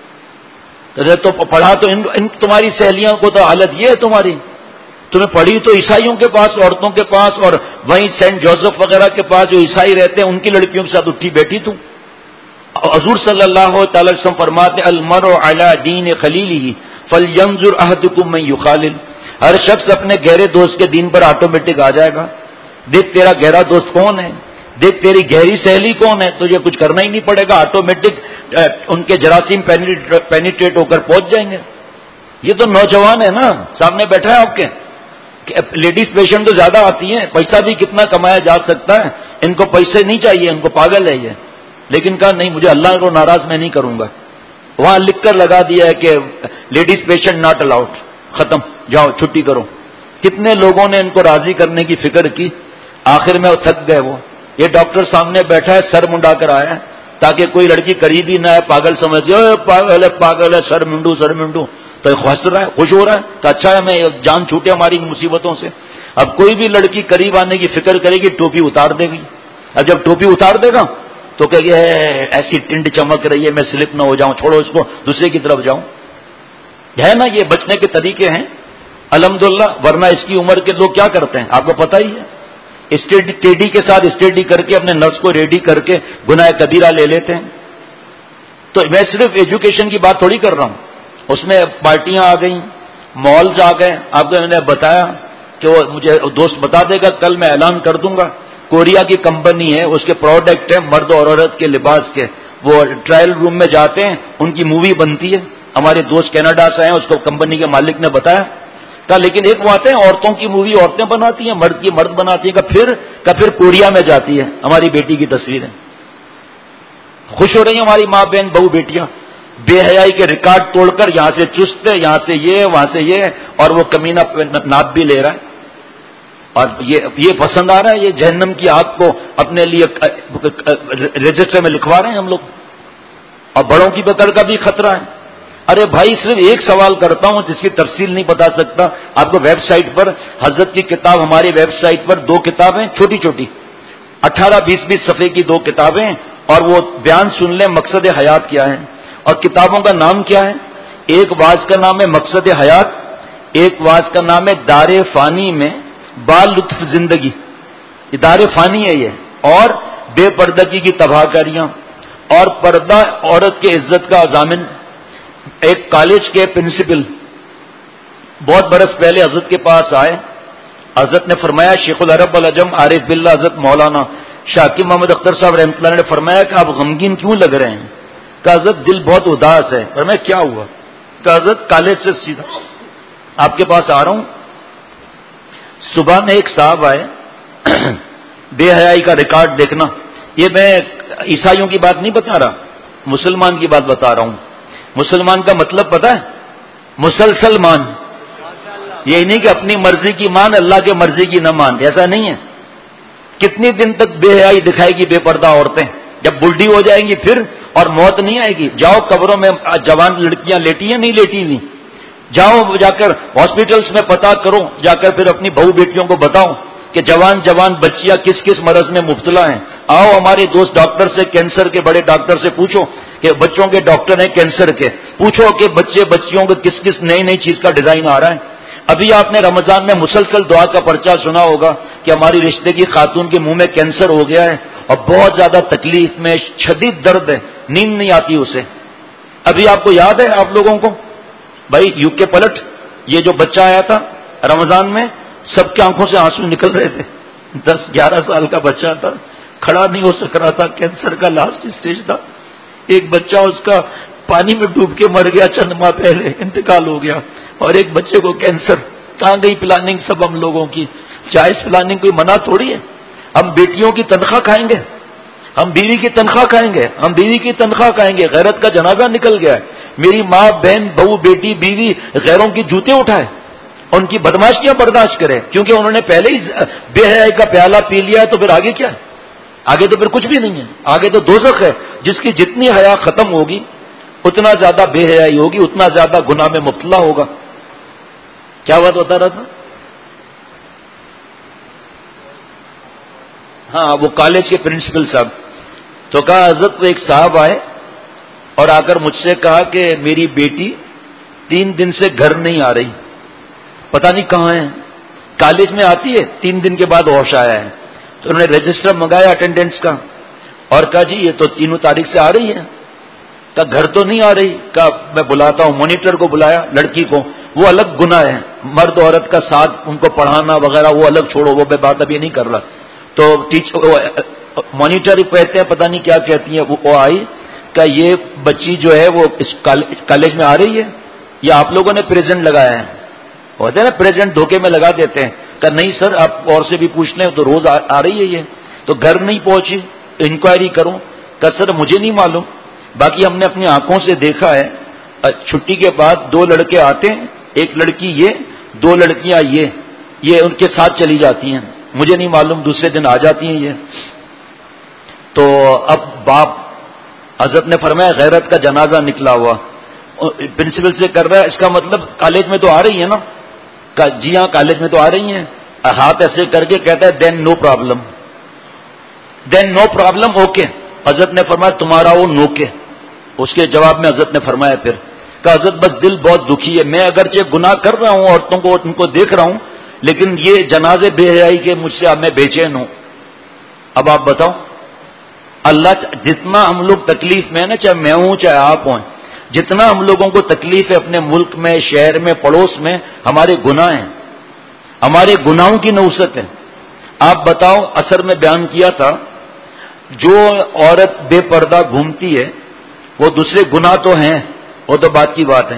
Speaker 1: تو پڑھا تو ان, ان تمہاری سہیلیوں کو تو حالت یہ ہے تمہاری، تمہیں پڑھی تو عیسائیوں کے پاس، عورتوں کے پاس، اور وہیں سینٹ جوزف وغیرہ کے پاس جو عیسائی رہتے ہیں ان کی لڑکیوں کے ساتھ اٹھی بیٹھی تم. حضور صلی اللہ تعالی وسلم فرماتے المرء علی دین خلیلہ فلینظر احدکم من یخالل. ہر شخص اپنے گہرے دوست کے دین پر آٹومیٹک آ جائے گا. دیکھ تیرا گہرا دوست کون ہے، دیکھ تیری گہری سہیلی کون ہے، تجھے کچھ کرنا ہی نہیں پڑے گا، آٹومیٹک ان کے جراثیم پینیٹریٹ ہو کر پہنچ جائیں گے. یہ تو نوجوان ہے نا، سامنے بیٹھا ہے آپ کے. لیڈیز پیشنٹ تو زیادہ آتی ہیں، پیسہ بھی کتنا کمایا جا سکتا ہے، ان کو پیسے نہیں چاہیے، ان کو پاگل ہے یہ. لیکن کہا نہیں، مجھے اللہ کو ناراض میں نہیں کروں گا. وہاں لکھ کر لگا دیا ہے کہ لیڈیز پیشنٹ ناٹ الاؤڈ، ختم، جاؤ چھٹی کرو. کتنے لوگوں نے ان کو راضی کرنے کی فکر کی، آخر میں وہ تھک گئے. وہ یہ ڈاکٹر سامنے بیٹھا ہے, سر منڈا کر آیا ہے تاکہ کوئی لڑکی قریب ہی نہ ہے, پاگل سمجھ جائے, پاگل ہے پاگل ہے, سر منڈو سر منڈو. تو خوش رہا ہے, خوش ہو رہا ہے, تو اچھا ہے میں جان چھوٹے ہماری مصیبتوں سے. اب کوئی بھی لڑکی قریب آنے کی فکر کرے گی, ٹوپی اتار دے گی. اب جب ٹوپی اتار دے گا تو کہ یہ ایسی ٹنڈ چمک رہی ہے, میں سلپ نہ ہو جاؤں, چھوڑو اس کو, دوسرے کی طرف جاؤں. ہے نا, یہ بچنے کے طریقے ہیں الحمدللہ. ورنہ اس کی عمر کے لوگ کیا کرتے ہیں آپ کو پتہ ہی ہے, اسٹڈی کے ساتھ اسٹڈی کر کے اپنے نفس کو ریڈی کر کے گناہ کبیرہ لے لیتے ہیں. تو میں صرف ایجوکیشن کی بات تھوڑی کر رہا ہوں, اس میں پارٹیاں آ گئیں, مالز آ گئے. آپ کو میں نے بتایا کہ وہ مجھے دوست بتا دے گا, کل میں اعلان کر دوں گا, کوریا کی کمپنی ہے, اس کے پروڈکٹ ہیں مرد اور عورت کے لباس کے, وہ ٹرائل روم میں جاتے ہیں, ان کی مووی بنتی ہے. ہمارے دوست کینیڈا سے ہیں, اس کو کمپنی کے مالک نے بتایا کہ لیکن ایک بات ہے, عورتوں کی مووی عورتیں بناتی ہیں, مرد کی مرد بناتی ہیں, کہ پھر کہ پھر کوریا میں جاتی ہے. ہماری بیٹی کی تصویریں خوش ہو رہی ہیں ہماری ماں بہن بہو بیٹیاں, بے حیائی کے ریکارڈ توڑ کر یہاں سے چست ہے, یہاں سے یہ, وہاں سے یہ, اور وہ کمینہ ناپ بھی لے رہا ہے. اور یہ یہ پسند آ رہا ہے, یہ جہنم کی آگ کو اپنے لیے رجسٹر میں لکھوا رہے ہیں ہم لوگ. اور بڑوں کی بکر کا بھی خطرہ ہے. ارے بھائی صرف ایک سوال کرتا ہوں جس کی تفصیل نہیں بتا سکتا آپ کو. ویب سائٹ پر حضرت کی کتاب, ہماری ویب سائٹ پر دو کتابیں چھوٹی چھوٹی اٹھارہ بیس بیس صفحے کی دو کتابیں, اور وہ بیان سن لیں مقصد حیات کیا ہے. اور کتابوں کا نام کیا ہے, ایک واعظ کا نام ہے مقصد حیات, ایک واعظ کا نام ہے دار فانی میں بال لطف زندگی. یہ دار فانی ہے یہ, اور بے پردگی کی تباہ کاریاں, اور پردہ عورت کے عزت کا ضامن. ایک کالج کے پرنسپل بہت برس پہلے حضرت کے پاس آئے. حضرت نے فرمایا, شیخ العرب العجم عارف باللہ حضرت مولانا شاہ حکیم محمد اختر صاحب رحمۃ اللہ نے فرمایا کہ آپ غمگین کیوں لگ رہے ہیں؟ کہ حضرت دل بہت اداس ہے. فرمایا کیا ہوا؟ کہ حضرت کالج سے سیدھا آپ کے پاس آ رہا ہوں. صبح میں ایک صاحب آئے, بے حیائی کا ریکارڈ دیکھنا. یہ میں عیسائیوں کی بات نہیں بتا رہا, مسلمان کی بات بتا رہا ہوں. مسلمان کا مطلب پتہ ہے؟ مسلسل مان. یہ نہیں کہ اپنی مرضی کی مان, اللہ کے مرضی کی نہ مان, ایسا نہیں ہے. کتنی دن تک بے حیائی دکھائے گی بے پردہ عورتیں؟ جب بلڈی ہو جائیں گی پھر, اور موت نہیں آئے گی. جاؤ قبروں میں جوان لڑکیاں لیٹی ہیں نہیں لیٹی ہوئی, جاؤ جا کر ہاسپٹلس میں پتہ کرو, جا کر پھر اپنی بہو بیٹیوں کو بتاؤ کہ جوان جوان بچیاں کس کس مرض میں مبتلا ہیں. آؤ ہمارے دوست ڈاکٹر سے, کینسر کے بڑے ڈاکٹر سے پوچھو کہ بچوں کے ڈاکٹر ہیں کینسر کے, پوچھو کہ بچے بچیوں کو کس کس نئی نئی چیز کا ڈیزائن آ رہا ہے. ابھی آپ نے رمضان میں مسلسل دعا کا پرچہ سنا ہوگا کہ ہماری رشتے کی خاتون کے منہ میں کینسر ہو گیا ہے, اور بہت زیادہ تکلیف میں, شدید درد ہے, نیند نہیں آتی اسے. ابھی آپ کو یاد ہے آپ لوگوں کو بھائی یو کے پلٹ, یہ جو بچہ آیا تھا رمضان میں, سب کی آنکھوں سے آنسو نکل رہے تھے. دس گیارہ سال کا بچہ تھا, کھڑا نہیں ہو سک رہا تھا, کینسر کا لاسٹ اسٹیج تھا. ایک بچہ اس کا پانی میں ڈوب کے مر گیا, چند ماہ پہلے انتقال ہو گیا. اور ایک بچے کو کینسر. کہاں گئی پلاننگ سب ہم لوگوں کی؟ جائز پلاننگ کوئی منع تھوڑی ہے. ہم بیٹیوں کی تنخواہ کھائیں گے, ہم بیوی کی تنخواہ کھائیں گے, ہم بیوی کی تنخواہ کھائیں گے. غیرت کا جنازہ نکل گیا ہے. میری ماں بہن بہو بیٹی بیوی غیروں کی جوتے اٹھائے, ان کی بدماشیاں برداشت کرے, کیونکہ انہوں نے پہلے ہی بے حیائی کا پیالہ پی لیا ہے. تو پھر آگے کیا ہے؟ آگے تو پھر کچھ بھی نہیں ہے. آگے تو دوزخ ہے. جس کی جتنی حیا ختم ہوگی اتنا زیادہ بے حیائی ہوگی, اتنا زیادہ گناہ میں مبتلا ہوگا. کیا بات بتا رہا تھا؟ ہاں, وہ کالج کے پرنسپل صاحب. تو کہا حضرت وہ ایک صاحب آئے اور آ کر مجھ سے کہا کہ میری بیٹی تین دن سے گھر نہیں آ رہی, پتہ نہیں کہاں ہے. کالج میں آتی ہے, تین دن کے بعد ہوش آیا ہے. تو انہوں نے رجسٹر منگایا اٹینڈنس کا, اور کہا جی یہ تو تینوں تاریخ سے آ رہی ہے. کہا گھر تو نہیں آ رہی. کہا میں بلاتا ہوں. مانیٹر کو بلایا, لڑکی کو. وہ الگ گناہ ہے, مرد عورت کا ساتھ ان کو پڑھانا وغیرہ وہ الگ چھوڑو, وہ میں بات ابھی نہیں کر رہا. تو ٹیچر مانیٹر پہتے ہیں, پتہ نہیں کیا کہتی ہیں, وہ آئی. کہ یہ بچی جو ہے وہ اس کالج میں آ رہی ہے یا آپ لوگوں نے پریزنٹ لگایا ہے؟ ہوتے ہیں نا پریزنٹ دھوکے میں لگا دیتے ہیں. کہ نہیں سر آپ اور سے بھی پوچھ لیں, تو روز آ رہی ہے یہ. تو گھر نہیں پہنچی, انکوائری کروں. کہ سر مجھے نہیں معلوم, باقی ہم نے اپنی آنکھوں سے دیکھا ہے چھٹی کے بعد دو لڑکے آتے ہیں, ایک لڑکی یہ, دو لڑکیاں یہ یہ ان کے ساتھ چلی جاتی ہیں. مجھے نہیں معلوم, دوسرے دن آ جاتی ہیں یہ. تو اب باپ حضرت نے فرمایا غیرت کا جنازہ نکلا ہوا، پرنسپل سے کر رہا ہے، اس کا مطلب کالج میں تو آ رہی ہے نا؟ جی ہاں کالج میں تو آ رہی ہیں. ہاتھ ایسے کر کے کہتا ہے then no problem, then no problem okay. حضرت نے فرمایا تمہارا وہ نوکے. اس کے جواب میں حضرت نے فرمایا پھر کہ حضرت بس دل بہت دکھی ہے، میں اگرچہ گناہ کر رہا ہوں، عورتوں کو ان کو دیکھ رہا ہوں، لیکن یہ جنازے بے حیائی کے مجھ سے اب میں بے چین ہوں. اب آپ بتاؤ، اللہ جتنا ہم لوگ تکلیف میں نا، چاہے میں ہوں چاہے آپ ہوں، جتنا ہم لوگوں کو تکلیف ہے اپنے ملک میں، شہر میں، پڑوس میں، ہمارے گناہ ہیں، ہمارے گناہوں کی نوست ہے. آپ بتاؤ، اثر میں بیان کیا تھا جو عورت بے پردہ گھومتی ہے وہ دوسرے گناہ تو ہیں، وہ تو بات کی بات ہے.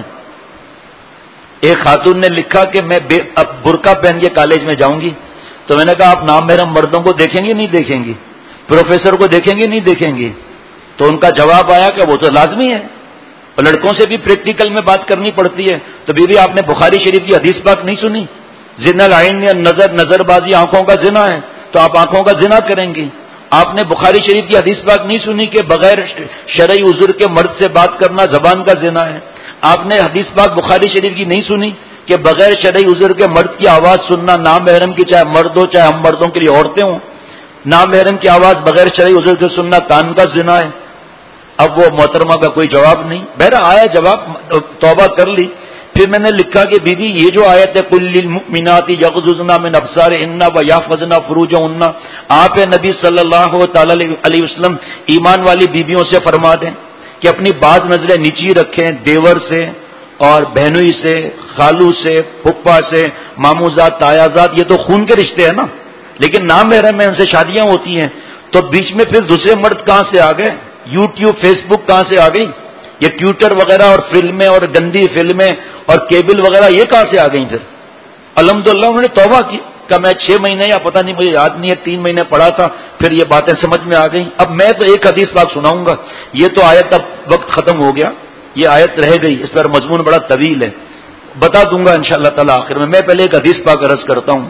Speaker 1: ایک خاتون نے لکھا کہ میں اب برقع پہن کے کالج میں جاؤں گی، تو میں نے کہا آپ نام محرم مردوں کو دیکھیں گے نہیں دیکھیں گی، پروفیسر کو دیکھیں گے نہیں دیکھیں گی؟ تو ان کا جواب آیا کہ وہ تو لازمی ہے، اور لڑکوں سے بھی پریکٹیکل میں بات کرنی پڑتی ہے. تو بی بی آپ نے بخاری شریف کی حدیث پاک نہیں سنی؟ زنا العین یا نظر نظر بازی آنکھوں کا زنا ہے، تو آپ آنکھوں کا زنا کریں گی. آپ نے بخاری شریف کی حدیث پاک نہیں سنی کہ بغیر شرعی عذر کے مرد سے بات کرنا زبان کا زنا ہے؟ آپ نے حدیث پاک بخاری شریف کی نہیں سنی کہ بغیر شرعی عذر کے مرد کی آواز سننا نام محرم کی، چاہے مرد ہو چاہے ہم مردوں کے لیے عورتیں ہوں، نام محرم کی آواز بغیر شرعی عذر کے سننا کان کا زنا ہے؟ اب وہ محترمہ کا کوئی جواب نہیں. بہرحال آیا جواب، توبہ کر لی. پھر میں نے لکھا کہ بی بی یہ جو آیت ہے کل للمؤمنات یغضضن من ابصارهن ویحفظن فروجهن، آپ نبی صلی اللہ تعالی علیہ وسلم ایمان والی بیویوں سے فرما دیں کہ اپنی بعض نظریں نیچی رکھیں دیور سے اور بہنوئی سے، خالو سے، پھپھا سے، ماموزاد، تایازاد، یہ تو خون کے رشتے ہیں نا، لیکن نام محرم میں ان سے شادیاں ہوتی ہیں. تو بیچ میں پھر دوسرے مرد کہاں سے آ گئے؟ یوٹیوب فیس بک کہاں سے آ گئی؟ یہ ٹویٹر وغیرہ اور فلمیں اور گندی فلمیں اور کیبل وغیرہ یہ کہاں سے آ گئی؟ پھر الحمدللہ انہوں نے توبہ کی کہ میں چھ مہینے یا پتہ نہیں مجھے یاد نہیں ہے تین مہینے پڑھا تھا، پھر یہ باتیں سمجھ میں آ گئیں. اب میں تو ایک حدیث پاک سناؤں گا، یہ تو آیت اب وقت ختم ہو گیا، یہ آیت رہ گئی، اس پر مضمون بڑا طویل ہے، بتا دوں گا انشاءاللہ تعالی آخر میں. میں پہلے ایک حدیث پاک عرض کرتا ہوں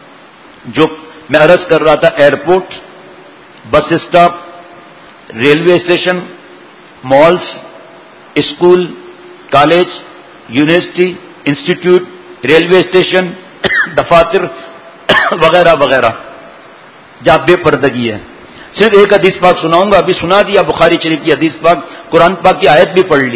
Speaker 1: جو میں عرض کر رہا تھا. Airport, bus stop, railway station, malls, school, college, university, institute, railway station, دفاتر وغیرہ وغیرہ جہاں بے پردگی ہے. صرف ایک حدیث پاک سناؤں گا، ابھی سنا دیا بخاری شریف کی حدیث پاک، قرآن پاک کی آیت بھی پڑھ لی.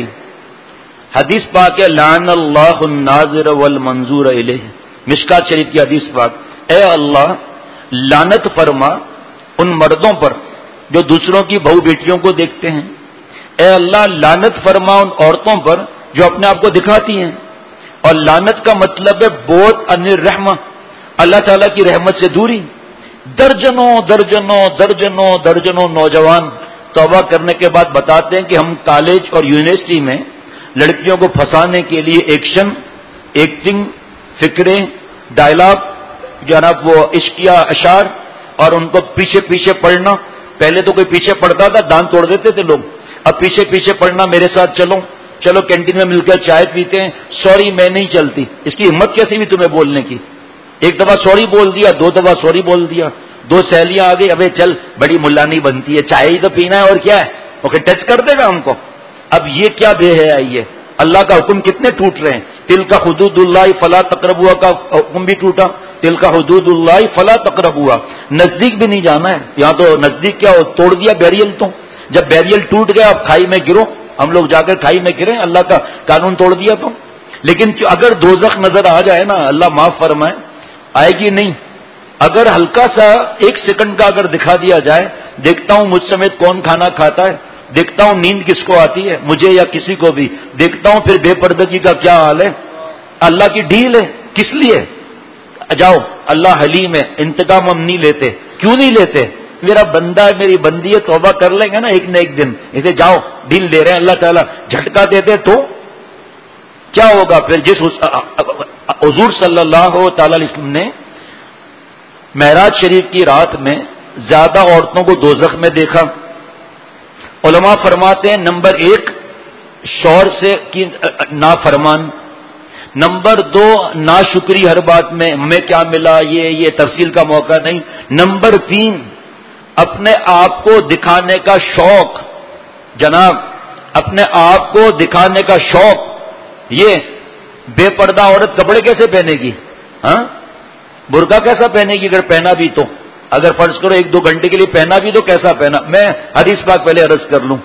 Speaker 1: حدیث پاک ہے لعن اللہ الناظر والمنظور الیہ، مشکات شریف کی حدیث پاک. اے اللہ لعنت فرما ان مردوں پر جو دوسروں کی بہو بیٹیوں کو دیکھتے ہیں، اے اللہ لعنت فرما ان عورتوں پر جو اپنے آپ کو دکھاتی ہیں. اور لعنت کا مطلب ہے بہت ان الرحمہ، اللہ تعالیٰ کی رحمت سے دوری. درجنوں درجنوں درجنوں درجنوں نوجوان توبہ کرنے کے بعد بتاتے ہیں کہ ہم کالج اور یونیورسٹی میں لڑکیوں کو پھنسانے کے لیے ایکشن، ایکٹنگ، فکریں، ڈائلاگ، جناب وہ عشقیہ اشعار اور ان کو پیچھے پیچھے پڑھنا. پہلے تو کوئی پیچھے پڑھتا تھا دان توڑ دیتے تھے لوگ، اب پیچھے پیچھے پڑھنا، میرے ساتھ چلو چلو کینٹین میں مل کر چائے پیتے ہیں، سوری میں نہیں چلتی. اس کی ہمت کیسی بھی تمہیں بولنے کی؟ ایک دفعہ سوری بول دیا، دو دفعہ سوری بول دیا، دو سہیلیاں آ گئی، ابے چل بڑی ملانی بنتی ہے، چائے ہی تو پینا ہے اور کیا ہے، اوکے ٹچ کر دے گا ہم کو. اب یہ کیا بے حیائی ہے؟ اللہ کا حکم کتنے ٹوٹ رہے ہیں. تل کا حدود اللہ فلا تقربوا کا حکم بھی ٹوٹا، تل کا حدود اللہ فلا تقربوا، نزدیک بھی نہیں جانا ہے. یہاں تو نزدیک کیا توڑ دیا بیریل. تو جب بیریل ٹوٹ گیا اب کھائی میں گرو، ہم لوگ جا کر کھائی میں گرے، اللہ کا قانون توڑ دیا. تو لیکن اگر دوزخ نظر آ جائے نا، اللہ معاف فرمائے، آئے گی نہیں. اگر ہلکا سا ایک سیکنڈ کا اگر دکھا دیا جائے، دیکھتا ہوں مجھ سمیت کون کھانا کھاتا ہے، دیکھتا ہوں نیند کس کو آتی ہے، مجھے یا کسی کو بھی، دیکھتا ہوں پھر بے پردگی کا کیا حال ہے. اللہ کی ڈیل ہے. کس لیے؟ جاؤ اللہ حلیم ہے، انتقام ہم نہیں لیتے. کیوں نہیں لیتے؟ میرا بندہ ہے، میری بندی ہے، توبہ کر لیں گے نا ایک نہ ایک دن. اسے جاؤ ڈیل دے رہے ہیں اللہ تعالیٰ، جھٹکا دیتے تو کیا ہوگا پھر؟ جس حضور صلی اللہ تعالی علیہ وسلم نے معراج شریف کی رات میں زیادہ عورتوں کو دوزخ میں دیکھا، علماء فرماتے ہیں نمبر ایک شوہر سے کی نافرمان، نمبر دو ناشکری ہر بات میں، ہمیں کیا ملا، یہ یہ تفصیل کا موقع نہیں. نمبر تین اپنے آپ کو دکھانے کا شوق، جناب اپنے آپ کو دکھانے کا شوق، یہ بے پردہ عورت کپڑے کیسے پہنے گی؟ ہاں برقع کیسا پہنے گی اگر پہنا بھی تو؟ اگر فرض کرو ایک دو گھنٹے کے لیے پہنا بھی تو کیسا پہنا؟ میں حدیث پاک پہلے عرض کر لوں.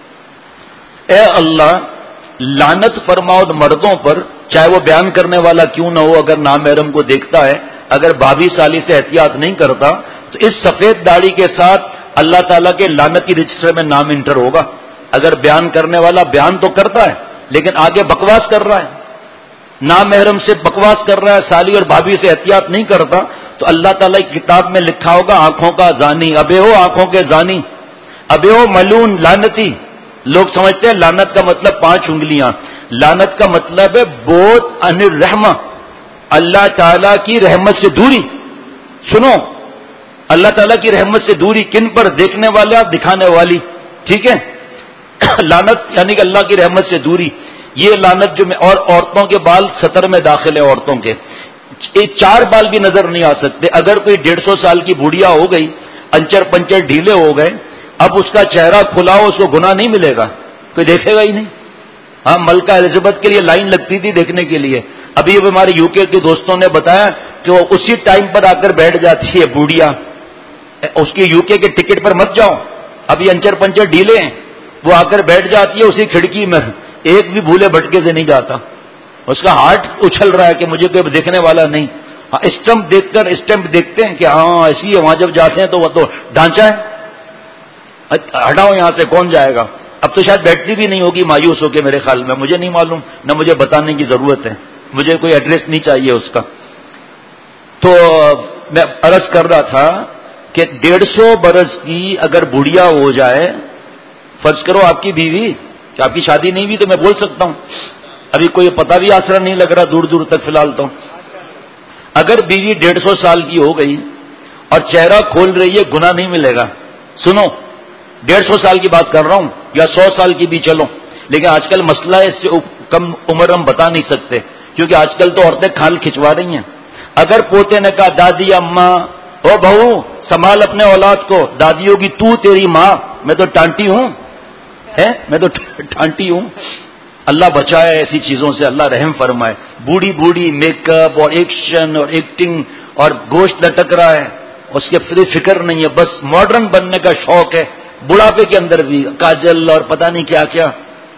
Speaker 1: اے اللہ لعنت فرماؤ مردوں پر، چاہے وہ بیان کرنے والا کیوں نہ ہو، اگر نامحرم کو دیکھتا ہے، اگر بھابھی سالی سے احتیاط نہیں کرتا تو اس سفید داڑھی کے ساتھ اللہ تعالیٰ کے لعنتی رجسٹر میں نام انٹر ہوگا. اگر بیان کرنے والا بیان تو کرتا ہے لیکن آگے بکواس کر رہا ہے، نامحرم سے بکواس کر رہا ہے، سالی اور بھابھی سے احتیاط نہیں کرتا، تو اللہ تعالیٰ کی کتاب میں لکھا ہوگا آنکھوں کا زانی، ابے ہو آنکھوں کے زانی، ابے ہو ملون لعنتی. لوگ سمجھتے ہیں لعنت کا مطلب پانچ انگلیاں، لعنت کا مطلب ہے بہت ان الرحمہ، اللہ تعالیٰ کی رحمت سے دوری. سنو، اللہ تعالیٰ کی رحمت سے دوری کن پر؟ دیکھنے والا دکھانے والی، ٹھیک ہے. لعنت یعنی کہ اللہ کی رحمت سے دوری. یہ لعنت جو میں اور عورتوں کے بال سطر میں داخل ہے، عورتوں کے چار بال بھی نظر نہیں آ سکتے. اگر کوئی ڈیڑھ سو سال کی بوڑھیا ہو گئی، انچر پنچر ڈھیلے ہو گئے، اب اس کا چہرہ کھلا ہو، اس کو گناہ نہیں ملے گا، کوئی دیکھے گا ہی نہیں. ہاں ملکہ الزبتھ کے لیے لائن لگتی تھی دیکھنے کے لیے. ابھی ہمارے یو کے کے دوستوں نے بتایا کہ وہ اسی ٹائم پر آ کر بیٹھ جاتی ہے بوڑھیا. اس کی یو کے کے ٹکٹ پر مت جاؤ، ابھی انچر پنچر ڈھیلے ہیں، وہ آ کر بیٹھ جاتی ہے اسی کھڑکی میں، ایک بھی بھولے بھٹکے سے نہیں جاتا. اس کا ہارٹ اچھل رہا ہے کہ مجھے کوئی دیکھنے والا نہیں. ہاں اسٹمپ دیکھ کر اسٹمپ دیکھتے ہیں کہ ہاں ایسی ہے، وہاں جب جاتے ہیں تو وہ تو ڈھانچہ ہے، ہٹاؤ یہاں سے، کون جائے گا. اب تو شاید بیٹھتی بھی نہیں ہوگی مایوس ہو کے، میرے خیال میں، مجھے نہیں معلوم، نہ مجھے بتانے کی ضرورت ہے، مجھے کوئی ایڈریس نہیں چاہیے اس کا. تو میں عرض کر رہا تھا کہ ڈیڑھ سو برس کی اگر بڑھیا ہو جائے، فرض کرو آپ کی بیوی، کہ آپ کی شادی نہیں ہوئی تو میں بول سکتا ہوں، ابھی کوئی پتہ بھی آسرا نہیں لگ رہا دور دور تک فی الحال. تو اگر بیوی ڈیڑھ سو سال کی ہو گئی اور چہرہ کھول رہی ہے، گناہ نہیں ملے گا. سنو، ڈیڑھ سو سال کی بات کر رہا ہوں یا سو سال کی بھی چلو، لیکن آج کل مسئلہ ہے اس سے کم عمر ہم بتا نہیں سکتے، کیونکہ آج کل تو عورتیں کھال کھچوا رہی ہیں. اگر پوتے نے کہا دادی اماں او بہو سنبھال اپنے اولاد کو، دادی ہوگی تو تیری ماں، میں تو ٹانٹی ہوں ہے، میں تو ٹانٹی ہوں. اللہ بچائے ایسی چیزوں سے، اللہ رحم فرمائے. بوڑھی بوڑھی میک اپ اور ایکشن اور ایکٹنگ اور گوشت لٹک رہا ہے، اس کے فکر نہیں ہے، بس ماڈرن بننے کا شوق ہے. بڑھاپے کے اندر بھی کاجل اور پتہ نہیں کیا کیا،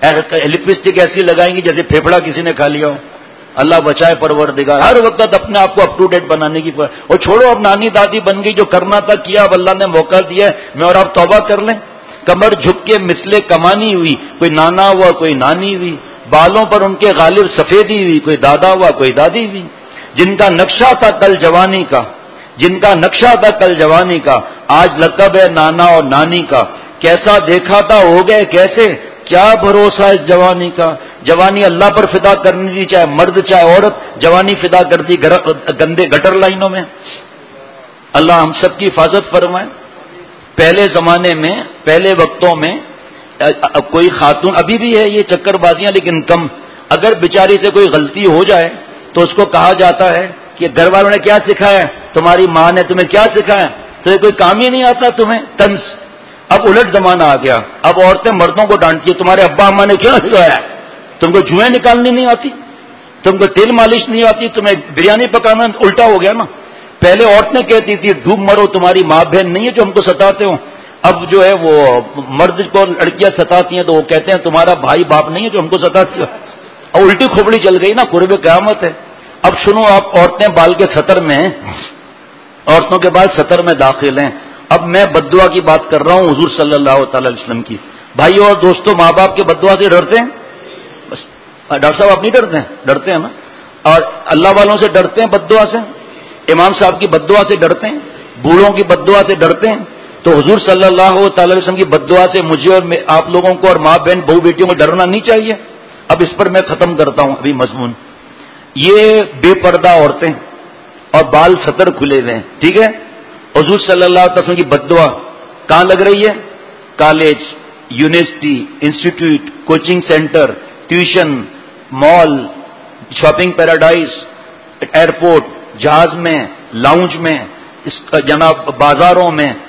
Speaker 1: لپسٹک ایسی لگائیں گی جیسے پھیپڑا کسی نے کھا لیا ہو. اللہ بچائے پروردگار. ہر وقت اپنے آپ کو اپ ٹو ڈیٹ بنانے کی، اور چھوڑو اب نانی دادی بن گئی، جو کرنا تھا کیا، اب اللہ نے موقع دیا ہے، میں اور آپ توبہ کر لیں. کمر جھک کے مثلے کمانی ہوئی، کوئی نانا ہوا کوئی نانی ہوئی، بالوں پر ان کے غالب سفیدی ہوئی، کوئی دادا ہوا کوئی دادی ہوئی. جن کا نقشہ تھا کل جوانی کا، جن کا نقشہ تھا کل جوانی کا، آج لقب ہے نانا اور نانی کا. کیسا دیکھا تھا ہو گئے کیسے، کیا بھروسہ اس جوانی کا. جوانی اللہ پر فدا کرنی تھی، چاہے مرد چاہے عورت، جوانی فدا کرتی گندے گٹر لائنوں میں. اللہ ہم سب کی حفاظت فرمائے. پہلے زمانے میں، پہلے وقتوں میں کوئی خاتون، ابھی بھی ہے یہ چکر بازیاں لیکن کم، اگر بیچاری سے کوئی غلطی ہو جائے تو اس کو کہا جاتا ہے کہ گھر والوں نے کیا سکھایا، تمہاری ماں نے تمہیں کیا سکھایا، تو کوئی کام ہی نہیں آتا تمہیں، طنز. اب الٹ زمانہ آ گیا، اب عورتیں مردوں کو ڈانٹتی ہیں، تمہارے ابا اماں نے کیا سکھایا، تم کو جوئیں نکالنی نہیں آتی، تم کو تیل مالش نہیں آتی، تمہیں بریانی پکانا. الٹا ہو گیا نا. پہلے عورتیں کہتی تھی ڈوب مرو، تمہاری ماں بہن نہیں ہے جو ہم کو ستاتے ہو. اب جو ہے وہ مرد کو لڑکیاں ستاتی ہیں تو وہ کہتے ہیں تمہارا بھائی باپ نہیں ہے جو ہم کو ستاتی ہو. اور الٹی کھوپڑی چل گئی نا، قرب قیامت ہے. اب سنو، آپ عورتیں بال کے سطر میں، عورتوں کے بال سطر میں داخل ہیں. اب میں بددعا کی بات کر رہا ہوں حضور صلی اللہ تعالی علیہ وسلم کی. بھائیو اور دوستوں، ماں باپ کے بددعا سے ڈرتے ہیں؟ بس ڈاکٹر صاحب آپ نہیں ڈرتے ہیں؟ ڈرتے ہیں نا. اور اللہ والوں سے ڈرتے ہیں بددعا سے، امام صاحب کی بددعا سے ڈرتے ہیں، بوڑھوں کی بددعا سے ڈرتے ہیں. تو حضور صلی اللہ تعالی علیہ وسلم کی بددعا سے مجھے اور آپ لوگوں کو اور ماں بہن بہو بیٹیوں کو ڈرنا نہیں چاہیے. اب اس پر میں ختم کرتا ہوں ابھی مضمون. یہ بے پردہ عورتیں اور بال سطر کھلے ہوئے ہیں، ٹھیک ہے. حضور صلی اللہ علیہ وسلم کی بددعا کہاں لگ رہی ہے؟ College, university, institute, coaching centre, tuition, mall, shopping paradise, airport, جہاز میں، لاؤنج میں، جناب بازاروں میں،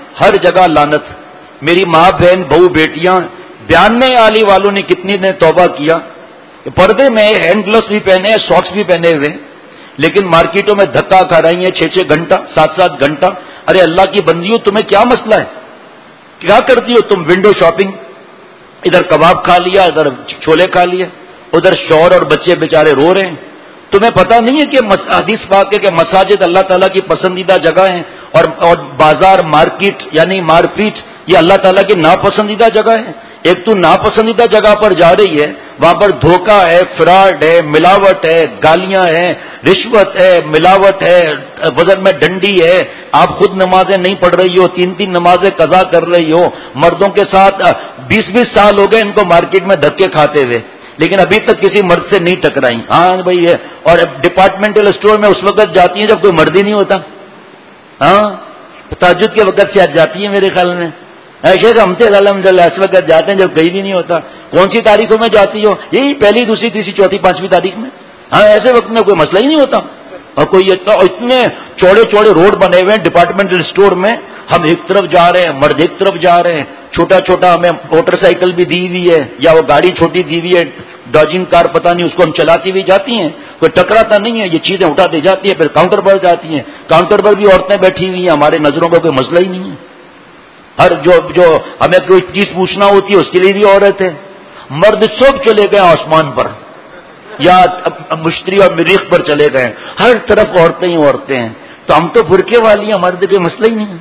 Speaker 1: ہر جگہ لعنت. میری ماں بہن بہو بیٹیاں بیاننے علی والوں نے کتنی نے توبہ کیا, پردے میں ہینڈ گلوز بھی پہنے ہیں, ساکس بھی پہنے ہوئے, لیکن مارکیٹوں میں دھکا کھا رہی ہیں چھ چھ گھنٹہ سات سات گھنٹہ. ارے اللہ کی بندیوں, تمہیں کیا مسئلہ ہے؟ کیا کرتی ہو تم؟ ونڈو شاپنگ, ادھر کباب کھا لیا, ادھر چھولے کھا لیے, ادھر شوہر اور بچے بیچارے رو رہے ہیں. تمہیں پتہ نہیں ہے کہ حدیث پاک ہے کہ مساجد اللہ تعالیٰ کی پسندیدہ جگہ ہیں, اور اور بازار مارکیٹ یعنی مار پیٹ یہ اللہ تعالیٰ کی ناپسندیدہ جگہ ہے. ایک تو ناپسندیدہ جگہ پر جا رہی ہے, وہاں پر دھوکہ ہے, فراڈ ہے, ملاوٹ ہے, گالیاں ہیں, رشوت ہے, ملاوٹ ہے, وزن میں ڈنڈی ہے. آپ خود نمازیں نہیں پڑھ رہی ہو, تین تین نمازیں قضا کر رہی ہو, مردوں کے ساتھ بیس بیس سال ہو گئے ان کو مارکیٹ میں دھکے کھاتے ہوئے, لیکن ابھی تک کسی مرد سے نہیں ٹکرائی. ہاں بھائی ہے. اور ڈپارٹمنٹل اسٹور میں اس وقت جاتی ہیں جب کوئی مرد ہی نہیں ہوتا. ہاں تہجد کے وقت سے آج جاتی ہیں میرے خیال میں. ایسے ہمتے الحمد للہ اس وقت جاتے ہیں جب کہیں بھی نہیں ہوتا. کون سی تاریخوں میں جاتی ہو؟ یہی پہلی دوسری تیسری چوتھی پانچویں تاریخ میں. ہاں ایسے وقت میں کوئی مسئلہ ہی نہیں ہوتا. اور کوئی اتنے چوڑے چوڑے روڈ بنے ہوئے ہیں ڈپارٹمنٹل اسٹور میں, ہم ایک طرف جا رہے ہیں, مرد ایک طرف جا رہے ہیں, چھوٹا چھوٹا ہمیں موٹر سائیکل بھی دی ہوئی ہے یا وہ گاڑی چھوٹی دی ہوئی ہے, ڈاجنگ کار پتہ نہیں, اس کو ہم چلاتی ہوئی جاتی ہیں, کوئی ٹکراتا نہیں ہے, یہ چیزیں اٹھا دی جاتی ہیں, پھر کاؤنٹر پر جاتی ہیں, کاؤنٹر پر بھی عورتیں بیٹھی ہوئی ہیں, ہمارے نظروں کا کوئی مسئلہ ہی نہیں ہے. ہر جو جو ہمیں کوئی چیز پوچھنا ہوتی ہے اس کے لیے بھی عورت ہے. مرد سب چلے گئے آسمان پر یا مشتری اور مریخ پر چلے گئے, ہر طرف عورتیں ہی عورتیں ہیں. تو ہم تو برقعے والی ہیں, مرد کوئی مسئلہ ہی نہیں ہے.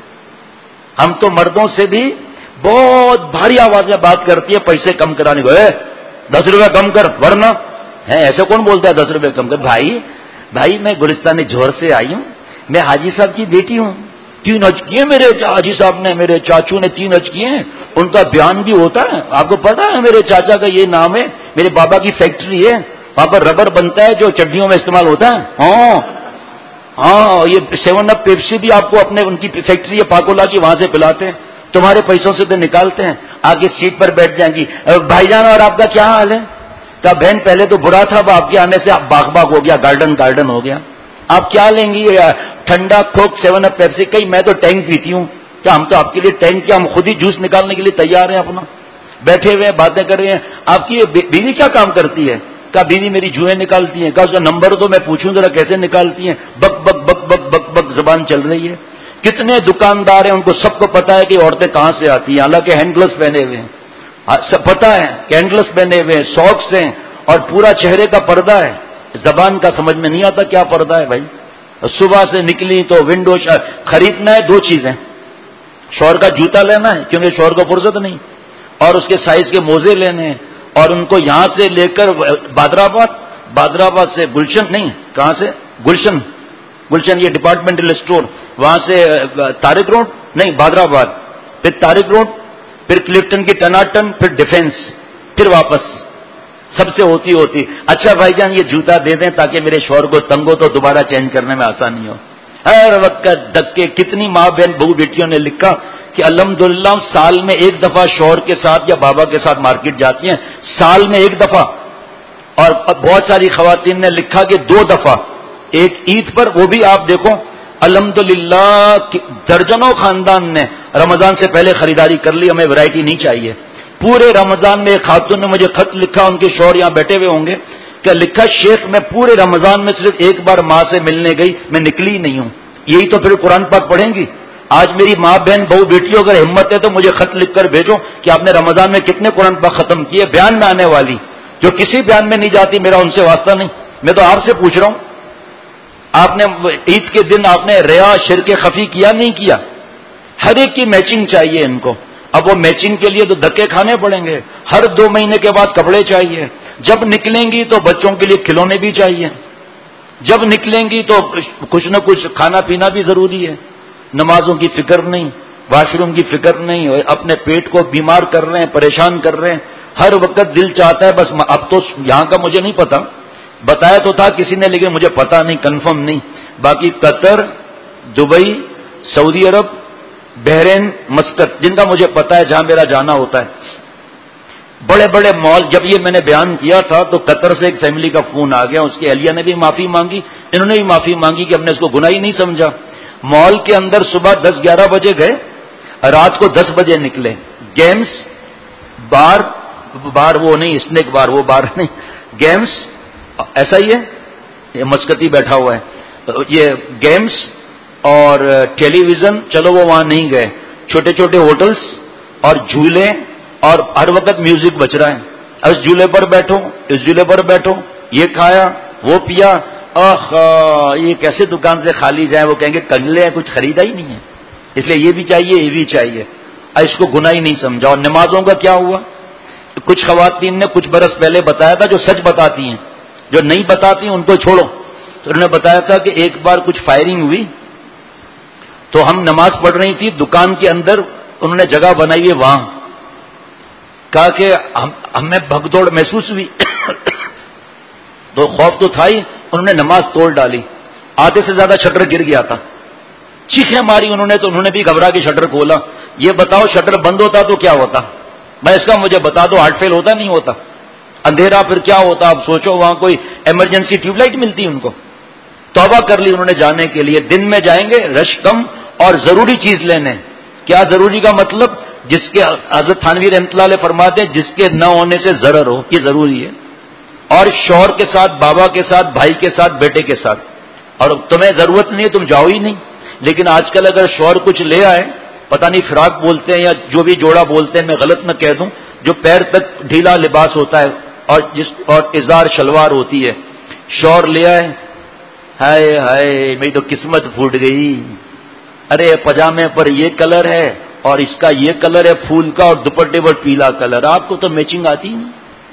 Speaker 1: ہم تو مردوں سے بھی بہت بھاری آواز میں بات کرتی ہے پیسے کم کرانے کو. دس روپے کم کر ورنہ ہے, ایسے کون بولتا ہے دس روپے کم کر؟ بھائی بھائی میں گلستان جوہر سے آئی ہوں, میں حاجی صاحب کی بیٹی ہوں, تین حج کیے میرے حاجی صاحب نے, میرے چاچو نے تین حج کیے ہیں, ان کا بیان بھی ہوتا ہے. آپ کو پتا ہے میرے چاچا کا یہ نام ہے, میرے بابا کی فیکٹری ہے, وہاں پر ربر بنتا ہے جو چٹنیوں میں استعمال ہوتا ہے. ہاں ہاں یہ سیون اپ پیپسی بھی آپ کو اپنے ان کی فیکٹری ہے پاکولا کی, وہاں سے پلاتے ہیں, تمہارے پیسوں سے تو نکالتے ہیں. آگے سیٹ پر بیٹھ جائیں گی, بھائی جان اور آپ کا کیا حال ہے؟ کہا بہن پہلے تو برا تھا, اب آپ کے آنے سے باغ باغ ہو گیا, گارڈن گارڈن ہو گیا. آپ کیا لیں گی؟ ٹھنڈا کوک سیون اپ پیپسی. کہیں میں تو ٹینک پیتی ہوں. کیا ہم تو آپ کے لیے ٹینک کیا, ہم خود ہی جوس نکالنے کے لیے تیار ہیں اپنا. بیٹھے ہوئے باتیں کر رہے ہیں. آپ کی بیوی کیا کام کرتی ہے؟ کہا بیوی میری جوئیں نکالتی ہیں. کہا اس کا نمبر تو میں پوچھوں ذرا کیسے نکالتی ہیں؟ بک بک بک بک بک بک زبان چل رہی ہے. کتنے دکاندار ہیں ان کو سب کو پتا ہے کہ عورتیں کہاں سے آتی ہیں, حالانکہ ہینڈ گلوز پہنے ہوئے ہیں, سب پتا ہے کہ ہینڈ گلوز پہنے ہوئے ہیں, ساکس ہیں, اور پورا چہرے کا پردہ ہے. زبان کا سمجھ میں نہیں آتا کیا پردہ ہے بھائی. صبح سے نکلی تو ونڈو خریدنا ہے, دو چیزیں, شوہر کا جوتا لینا ہے کیونکہ شوہر کو فرصت نہیں, اور اس کے سائز کے موزے لینے ہیں, اور ان کو یہاں سے لے کر بادرآباد, بادرآباد سے گلشن, نہیں کہاں سے گلشن, گلشن یہ ڈپارٹمنٹل اسٹور, وہاں سے طارق روڈ, نہیں بادرآباد, پھر طارق روڈ, پھر کلفٹن کی ٹناٹن, پھر ڈیفینس, پھر واپس, سب سے ہوتی ہوتی. اچھا بھائی جان یہ جوتا دے دیں تاکہ میرے شوہر کو تنگ ہو تو دوبارہ چینج کرنے میں آسانی ہو. ہر وقت دکے. کتنی ماں بہن بہو بیٹیوں نے لکھا کہ الحمدللہ سال میں ایک دفعہ شوہر کے ساتھ یا بابا کے ساتھ مارکیٹ جاتی ہیں, سال میں ایک دفعہ. اور بہت ساری خواتین نے لکھا کہ دو دفعہ, ایک عید پر, وہ بھی آپ دیکھو الحمدللہ درجنوں خاندان نے رمضان سے پہلے خریداری کر لی, ہمیں ویرائٹی نہیں چاہیے. پورے رمضان میں ایک خاتون نے مجھے خط لکھا, ان کے شوہر یہاں بیٹھے ہوئے ہوں گے, کہ لکھا شیخ میں پورے رمضان میں صرف ایک بار ماں سے ملنے گئی, میں نکلی نہیں ہوں. یہی تو پھر قرآن پاک پڑھیں گی. آج میری ماں بہن بہو بیٹیوں اگر ہمت ہے تو مجھے خط لکھ کر بھیجو کہ آپ نے رمضان میں کتنے قرآن پاک ختم کیے. بیان میں آنے والی جو کسی بیان میں نہیں جاتی, میرا ان سے واسطہ نہیں, میں تو آپ سے پوچھ رہا ہوں. آپ نے عید کے دن آپ نے ریا شرک خفی کیا نہیں کیا؟ ہر ایک کی میچنگ چاہیے ان کو. اب وہ میچنگ کے لیے تو دھکے کھانے پڑیں گے. ہر دو مہینے کے بعد کپڑے چاہیے. جب نکلیں گی تو بچوں کے لیے کھلونے بھی چاہیے. جب نکلیں گی تو کچھ نہ کچھ کھانا پینا بھی ضروری ہے. نمازوں کی فکر نہیں, واش روم کی فکر نہیں, اپنے پیٹ کو بیمار کر رہے ہیں, پریشان کر رہے ہیں. ہر وقت دل چاہتا ہے بس. اب تو یہاں کا مجھے نہیں پتا, بتایا تو تھا کسی نے لیکن مجھے پتا نہیں, کنفرم نہیں. باقی Qatar, Dubai, Saudi Arab, Bahrain, Muscat, جن کا مجھے پتا ہے جہاں میرا جانا ہوتا ہے. بڑے بڑے مال. جب یہ میں نے بیان کیا تھا تو قطر سے ایک فیملی کا فون آ گیا, اس کی اہلیہ نے بھی معافی مانگی, انہوں نے بھی معافی مانگی کہ ہم نے اس کو گناہ ہی نہیں سمجھا. مال کے اندر صبح دس گیارہ بجے گئے, رات کو دس بجے نکلے، گیمز، بار بار وہ نہیں اسنیک بار، وہ بار نہیں، گیمز، ایسا ہی ہے، یہ مسکتی بیٹھا ہوا ہے، یہ گیمز اور ٹیلی ویژن، چلو وہ وہاں نہیں گئے، چھوٹے چھوٹے ہوٹلز اور جھولے، اور ہر وقت میوزک بج رہا ہے، اس جھولے پر بیٹھو، اس جھولے پر بیٹھو، یہ کھایا وہ پیا، آخ یہ کیسے دکان سے خالی جائیں، وہ کہیں گے کنگلے ہیں، کچھ خریدا ہی نہیں ہے، اس لیے یہ بھی چاہیے یہ بھی چاہیے، اس کو گناہ ہی نہیں سمجھا۔ اور نمازوں کا کیا ہوا؟ کچھ خواتین نے کچھ برس پہلے بتایا تھا جو سچ بتاتی ہیں، جو نہیں بتاتی ہیں ان کو چھوڑو، تو انہوں نے بتایا تھا کہ ایک بار کچھ فائرنگ ہوئی تو ہم نماز پڑھ رہی تھی دکان کے اندر، انہوں نے جگہ بنائی ہے وہاں، کہا کہ ہم ہمیں بھگ دوڑ محسوس ہوئی تو خوف تو تھا ہی، انہوں نے نماز توڑ ڈالی، آدھے سے زیادہ شٹر گر گیا تھا، چیخیں ماری انہوں نے، تو انہوں نے بھی گھبرا کے شٹر کھولا۔ یہ بتاؤ شٹر بند ہوتا تو کیا ہوتا؟ میں اس کا مجھے بتا دو، ہارٹ فیل ہوتا نہیں ہوتا؟ اندھیرا پھر کیا ہوتا؟ اب سوچو وہاں کوئی ایمرجنسی ٹیوب لائٹ ملتی ان کو؟ توبہ کر لی انہوں نے جانے کے لیے، دن میں جائیں گے رش کم اور ضروری چیز لینے۔ کیا ضروری کا مطلب؟ جس کے حضرت تھانوی رحمۃ اللہ علیہ فرماتے ہیں جس کے نہ ہونے سے ضرر ہو، یہ ضروری ہے، اور شوہر کے ساتھ، بابا کے ساتھ، بھائی کے ساتھ، بیٹے کے ساتھ، اور تمہیں ضرورت نہیں ہے تم جاؤ ہی نہیں۔ لیکن آج کل اگر شوہر کچھ لے آئے، پتہ نہیں فراق بولتے ہیں یا جو بھی جوڑا بولتے ہیں، میں غلط نہ کہہ دوں، جو پیر تک ڈھیلا لباس ہوتا ہے اور جس اور ازار شلوار ہوتی ہے، شوہر لے آئے، ہائے ہائے میری تو قسمت پھوٹ گئی، ارے پجامے پر یہ کلر ہے اور اس کا یہ کلر ہے پھول کا، اور دوپٹے پر پیلا کلر، آپ کو تو میچنگ آتی نہیں،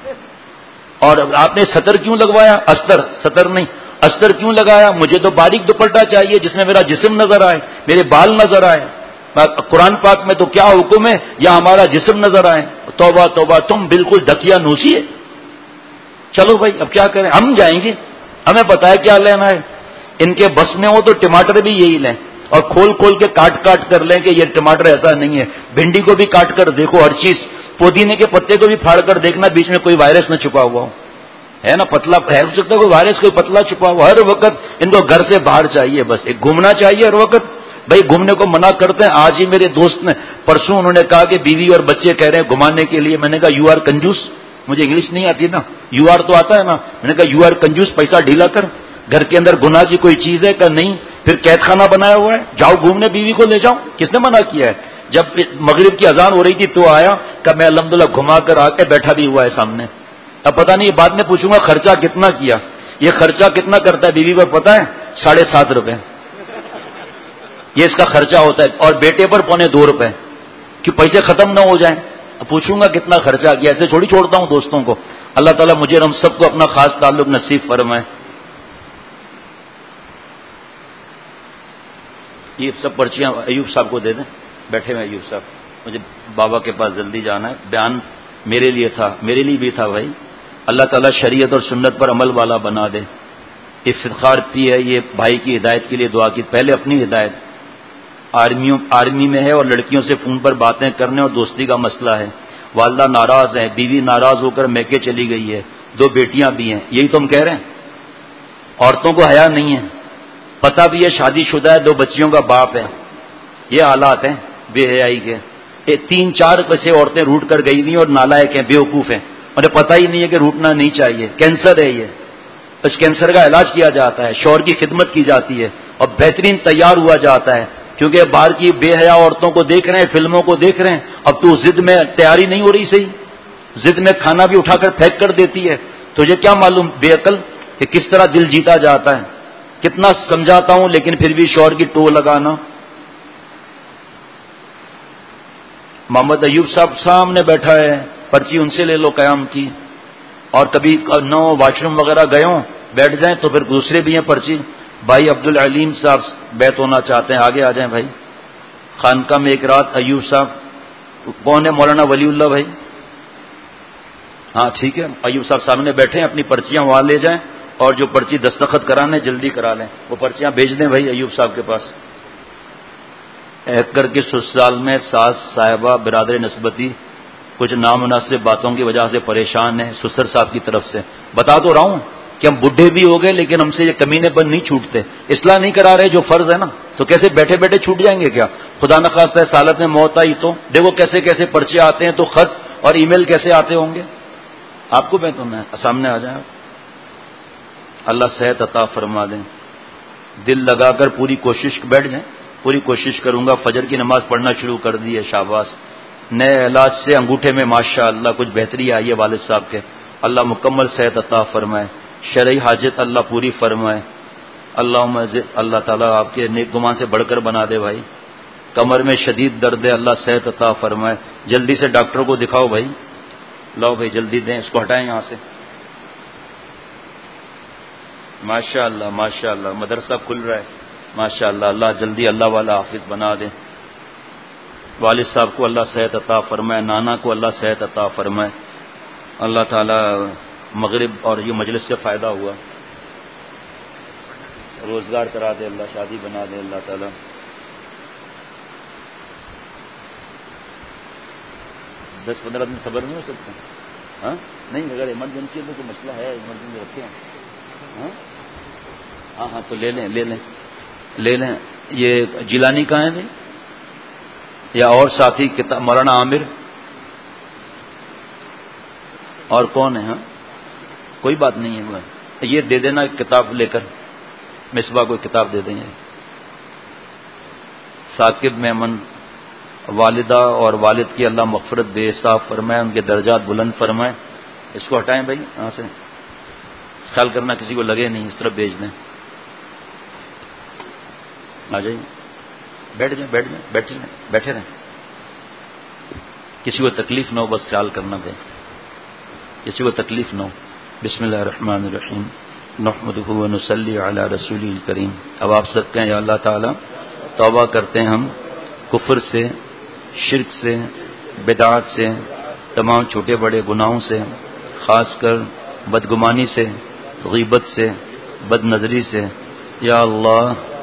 Speaker 1: اور آپ نے سطر کیوں لگوایا؟ استر، سطر نہیں، استر کیوں لگایا؟ مجھے تو باریک دوپٹہ چاہیے جس میں میرا جسم نظر آئے، میرے بال نظر آئے۔ قرآن پاک میں تو کیا حکم ہے؟ یا ہمارا جسم نظر آئے۔ توبہ توبہ، تم بالکل دکیا نوسی ہے۔ چلو بھائی اب کیا کریں، ہم جائیں گے، ہمیں پتا ہے کیا لینا ہے، ان کے بس میں ہو تو ٹماٹر بھی یہی لیں، اور کھول کھول کے کاٹ کاٹ کر لیں کہ یہ ٹماٹر ایسا نہیں ہے، بھنڈی کو بھی کاٹ کر دیکھو، ہر چیز، پودینے کے پتے کو بھی پھاڑ کر دیکھنا بیچ میں کوئی وائرس نہ چھپا ہوا ہو، ہے نا، پتلا ہے ہو سکتا ہے کوئی وائرس، کوئی پتلا چھپا ہوا، ہر وقت ان کو گھر سے باہر چاہیے، بس ایک گھومنا چاہیے ہر وقت۔ بھائی گھومنے کو منع کرتے ہیں، آج ہی میرے دوست نے پرسوں انہوں نے کہا کہ بیوی اور بچے کہہ رہے ہیں گھمانے کے لیے، میں نے کہا یو آر کنجوس، مجھے انگلش نہیں آتی نا، یو آر تو آتا ہے نا، میں نے کہا یو آر کنجوس، پیسہ ڈھیلا کر، گھر کے اندر گناہ کی کوئی چیز ہے کہ نہیں، پھر قید خانہ بنایا ہوا ہے، جاؤ گھومنے، بیوی کو لے جاؤ، کس نے منع کیا ہے؟ جب مغرب کی اذان ہو رہی تھی تو آیا کہ میں الحمدللہ گھما کر آ کے بیٹھا بھی ہوا ہے سامنے۔ اب پتہ نہیں بعد میں پوچھوں گا خرچہ کتنا کیا، یہ خرچہ کتنا کرتا ہے بیوی پر پتہ ہے؟ ساڑھے سات روپے یہ اس کا خرچہ ہوتا ہے، اور بیٹے پر پونے دو روپے، کہ پیسے ختم نہ ہو جائیں۔ اب پوچھوں گا کتنا خرچہ کیا، ایسے چھوڑی چھوڑتا ہوں دوستوں کو۔ اللہ تعالیٰ مجھے اور ہم سب کو اپنا خاص تعلق نصیب فرمائے۔ یہ سب پرچیاں ایوب صاحب کو دے دیں، بیٹھے ہوئے ایوب صاحب، مجھے بابا کے پاس جلدی جانا ہے، بیان میرے لیے تھا، میرے لیے بھی تھا بھائی، اللہ تعالیٰ شریعت اور سنت پر عمل والا بنا دے۔ افتخار پی ہے یہ بھائی کی ہدایت کے لیے دعا کی، پہلے اپنی ہدایت، آرمیوں آرمی میں ہے اور لڑکیوں سے فون پر باتیں کرنے اور دوستی کا مسئلہ ہے، والدہ ناراض ہے، بیوی ناراض ہو کر میکے چلی گئی ہے، دو بیٹیاں بھی ہیں، یہی تو ہم کہہ رہے ہیں، عورتوں کو حیا نہیں ہے، پتہ بھی ہے شادی شدہ ہے، دو بچیوں کا باپ ہے، یہ حالات ہیں بے حیائی کے۔ تین چار بچے عورتیں روٹ کر گئی ہوئی اور نالائق ہیں، بیوقوف ہیں، انہیں پتہ ہی نہیں ہے کہ روٹنا نہیں چاہیے، کینسر ہے یہ، اس کینسر کا علاج کیا جاتا ہے، شوہر کی خدمت کی جاتی ہے اور بہترین تیار ہوا جاتا ہے، کیونکہ باہر کی بے حیا عورتوں کو دیکھ رہے ہیں، فلموں کو دیکھ رہے ہیں، اب تو ضد میں تیاری نہیں ہو رہی صحیح، ضد میں کھانا بھی اٹھا کر پھینک کر دیتی ہے، تجھے کیا معلوم بے عقل کہ کس طرح دل جیتا جاتا ہے، کتنا سمجھاتا ہوں لیکن پھر بھی شوہر کی ٹو لگانا۔ محمد ایوب صاحب سامنے بیٹھا ہے، پرچی ان سے لے لو قیام کی، اور کبھی نہ واش روم وغیرہ گئے ہوں بیٹھ جائیں تو پھر دوسرے بھی ہیں پرچی۔ بھائی عبد العلیم صاحب بیت ہونا چاہتے ہیں، آگے آ جائیں بھائی۔ خانقاہ میں ایک رات ایوب صاحب، کون ہے؟ مولانا ولی اللہ بھائی، ہاں ٹھیک ہے، ایوب صاحب سامنے بیٹھے ہیں، اپنی پرچیاں وہاں لے جائیں، اور جو پرچی دستخط کرانے جلدی کرا لیں، وہ پرچیاں بھیج دیں بھائی ایوب صاحب کے پاس۔ ایکر کے سسرال میں ساس صاحبہ برادر نسبتی کچھ نامناسب باتوں کی وجہ سے پریشان ہے، سسر صاحب کی طرف سے، بتا تو رہا ہوں کہ ہم بڈھے بھی ہو گئے لیکن ہم سے یہ کمینے بند نہیں چھوٹتے، اصلاح نہیں کرا رہے جو فرض ہے نا، تو کیسے بیٹھے بیٹھے چھوٹ جائیں گے کیا؟ خدا نخواستہ ہے سالت میں موت آئی تو دیکھو کیسے کیسے پرچے آتے ہیں، تو خط اور ای میل کیسے آتے ہوں گے آپ کو، میں تو میں سامنے آ جائیں. اللہ صحت عطا فرما دیں. دل لگا کر پوری کوشش بیٹھ جائیں، پوری کوشش کروں گا. فجر کی نماز پڑھنا شروع کر دی ہے، شاباش. نئے علاج سے انگوٹھے میں ماشاء اللہ کچھ بہتری آئی ہے والد صاحب کے. اللہ مکمل صحت عطا فرمائے، شرعی حاجت اللہ پوری فرمائے. اللہ اللہ تعالیٰ آپ کے نیک گمان سے بڑھ کر بنا دے بھائی. کمر میں شدید درد ہے، اللہ صحت عطا فرمائے. جلدی سے ڈاکٹر کو دکھاؤ بھائی، لاؤ بھائی جلدی دیں، اس کو ہٹائیں یہاں سے. ماشاء اللہ ماشاء اللہ مدرسہ کھل رہا ہے ماشاء اللہ. اللہ جلدی اللہ والا حافظ بنا دے. والد صاحب کو اللہ صحت عطا فرمائے، نانا کو اللہ صحت عطا فرمائے. اللہ تعالیٰ مغرب اور یہ مجلس سے فائدہ ہوا، روزگار کرا دے اللہ، شادی بنا دے اللہ تعالیٰ. دس پندرہ دن صبر نہیں ہو سکتے؟ ہاں نہیں، اگر ایمرجنسی ہے تو کوئی مسئلہ ہے، ایمرجنسی رکھے ہیں. ہاں ہاں ہاں تو لے لیں لے لیں لے لیں. یہ جیلانی کہاں ہے بھائی، یا اور ساتھی کتاب مولانا عامر اور کون ہے؟ ہاں کوئی بات نہیں ہے، یہ دے دینا کتاب لے کر، مصباح کو کتاب دے دیں گے. ثاقب میمن والدہ اور والد کی اللہ مغفرت بے حساب فرمائے، ان کے درجات بلند فرمائے. اس کو ہٹائیں بھائی یہاں سے، خیال کرنا کسی کو لگے نہیں، اس طرف بھیج دیں. آ جائیے، بیٹھ جائیں بیٹھ جائیں بیٹھ جائیں بیٹھے رہیں، کسی کو تکلیف نہ ہو، بس خیال کرنا بھائی، کسی کو تکلیف نہ ہو. بسم اللہ الرحمن الرحیم، نحمدہ و نصلی علی رسول الکریم. اب آپ سب کہیں یا اللہ تعالی توبہ کرتے ہیں ہم کفر سے، شرک سے، بدعات سے، تمام چھوٹے بڑے گناہوں سے، خاص کر بدگمانی سے، غیبت سے، بد نظری سے. یا اللہ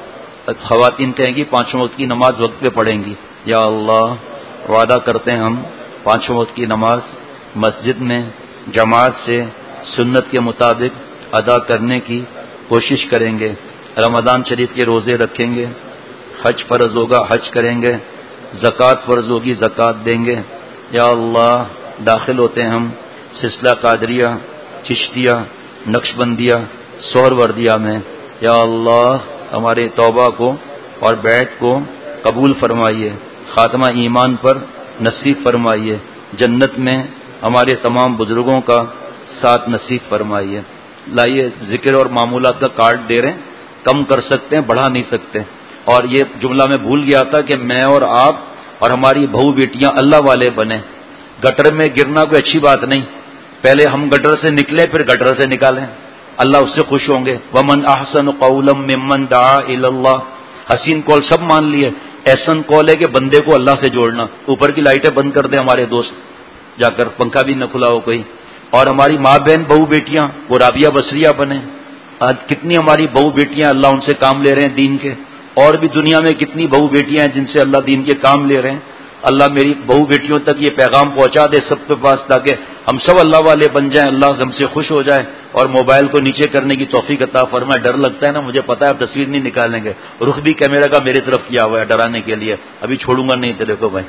Speaker 1: خواتین کہیں گی پانچوں وقت کی نماز وقت پہ پڑھیں گی. یا اللہ وعدہ کرتے ہیں ہم پانچوں وقت کی نماز مسجد میں جماعت سے سنت کے مطابق ادا کرنے کی کوشش کریں گے. رمضان شریف کے روزے رکھیں گے، حج فرض ہوگا حج کریں گے، زکوٰۃ فرض ہوگی زکوٰۃ دیں گے. یا اللہ داخل ہوتے ہیں ہم سلسلہ قادریہ، چشتیہ، نقش بندیہ، سہروردیہ میں. یا اللہ ہمارے توبہ کو اور بیعت کو قبول فرمائیے، خاتمہ ایمان پر نصیب فرمائیے. جنت میں ہمارے تمام بزرگوں کا ساتھ نصیب فرمائیے. لائیے ذکر اور معمولات کا کارڈ دے رہے ہیں، کم کر سکتے ہیں بڑھا نہیں سکتے. اور یہ جملہ میں بھول گیا تھا کہ میں اور آپ اور ہماری بہو بیٹیاں اللہ والے بنیں. گٹر میں گرنا کوئی اچھی بات نہیں، پہلے ہم گٹر سے نکلیں پھر گٹر سے نکالیں، اللہ اس سے خوش ہوں گے. ومن احسن قولا ممن دعا الی اللہ. حسین قول سب مان لیے، احسن قول ہے کہ بندے کو اللہ سے جوڑنا. اوپر کی لائٹیں بند کر دیں ہمارے دوست جا کر، پنکھا بھی نہ کھلا ہو کوئی. اور ہماری ماں بہن بہو بیٹیاں وہ رابعہ بصریہ بنے. آج کتنی ہماری بہو بیٹیاں اللہ ان سے کام لے رہے ہیں دین کے، اور بھی دنیا میں کتنی بہو بیٹیاں ہیں جن سے اللہ دین کے کام لے رہے ہیں. اللہ میری بہو بیٹیوں تک یہ پیغام پہنچا دے سب کے پاس، تاکہ ہم سب اللہ والے بن جائیں، اللہ ہم سے خوش ہو جائے اور موبائل کو نیچے کرنے کی توفیق عطا فرمائے. ڈر لگتا ہے نا مجھے پتا ہے آپ تصویر نہیں نکالیں گے، رخ بھی کیمرہ کا میری طرف کیا ہوا ہے ڈرانے کے لیے، ابھی چھوڑوں گا نہیں تیرے کو بھائی.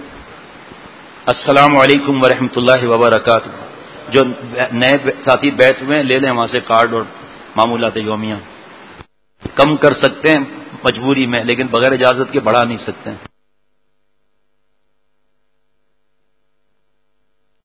Speaker 1: السلام علیکم ورحمۃ اللہ وبرکاتہ. جو نئے ساتھی بیت ہوئے لے لیں وہاں سے کارڈ اور معمولات یومیہ. کم کر سکتے ہیں مجبوری میں، لیکن بغیر اجازت کے بڑھا نہیں سکتے ہیں.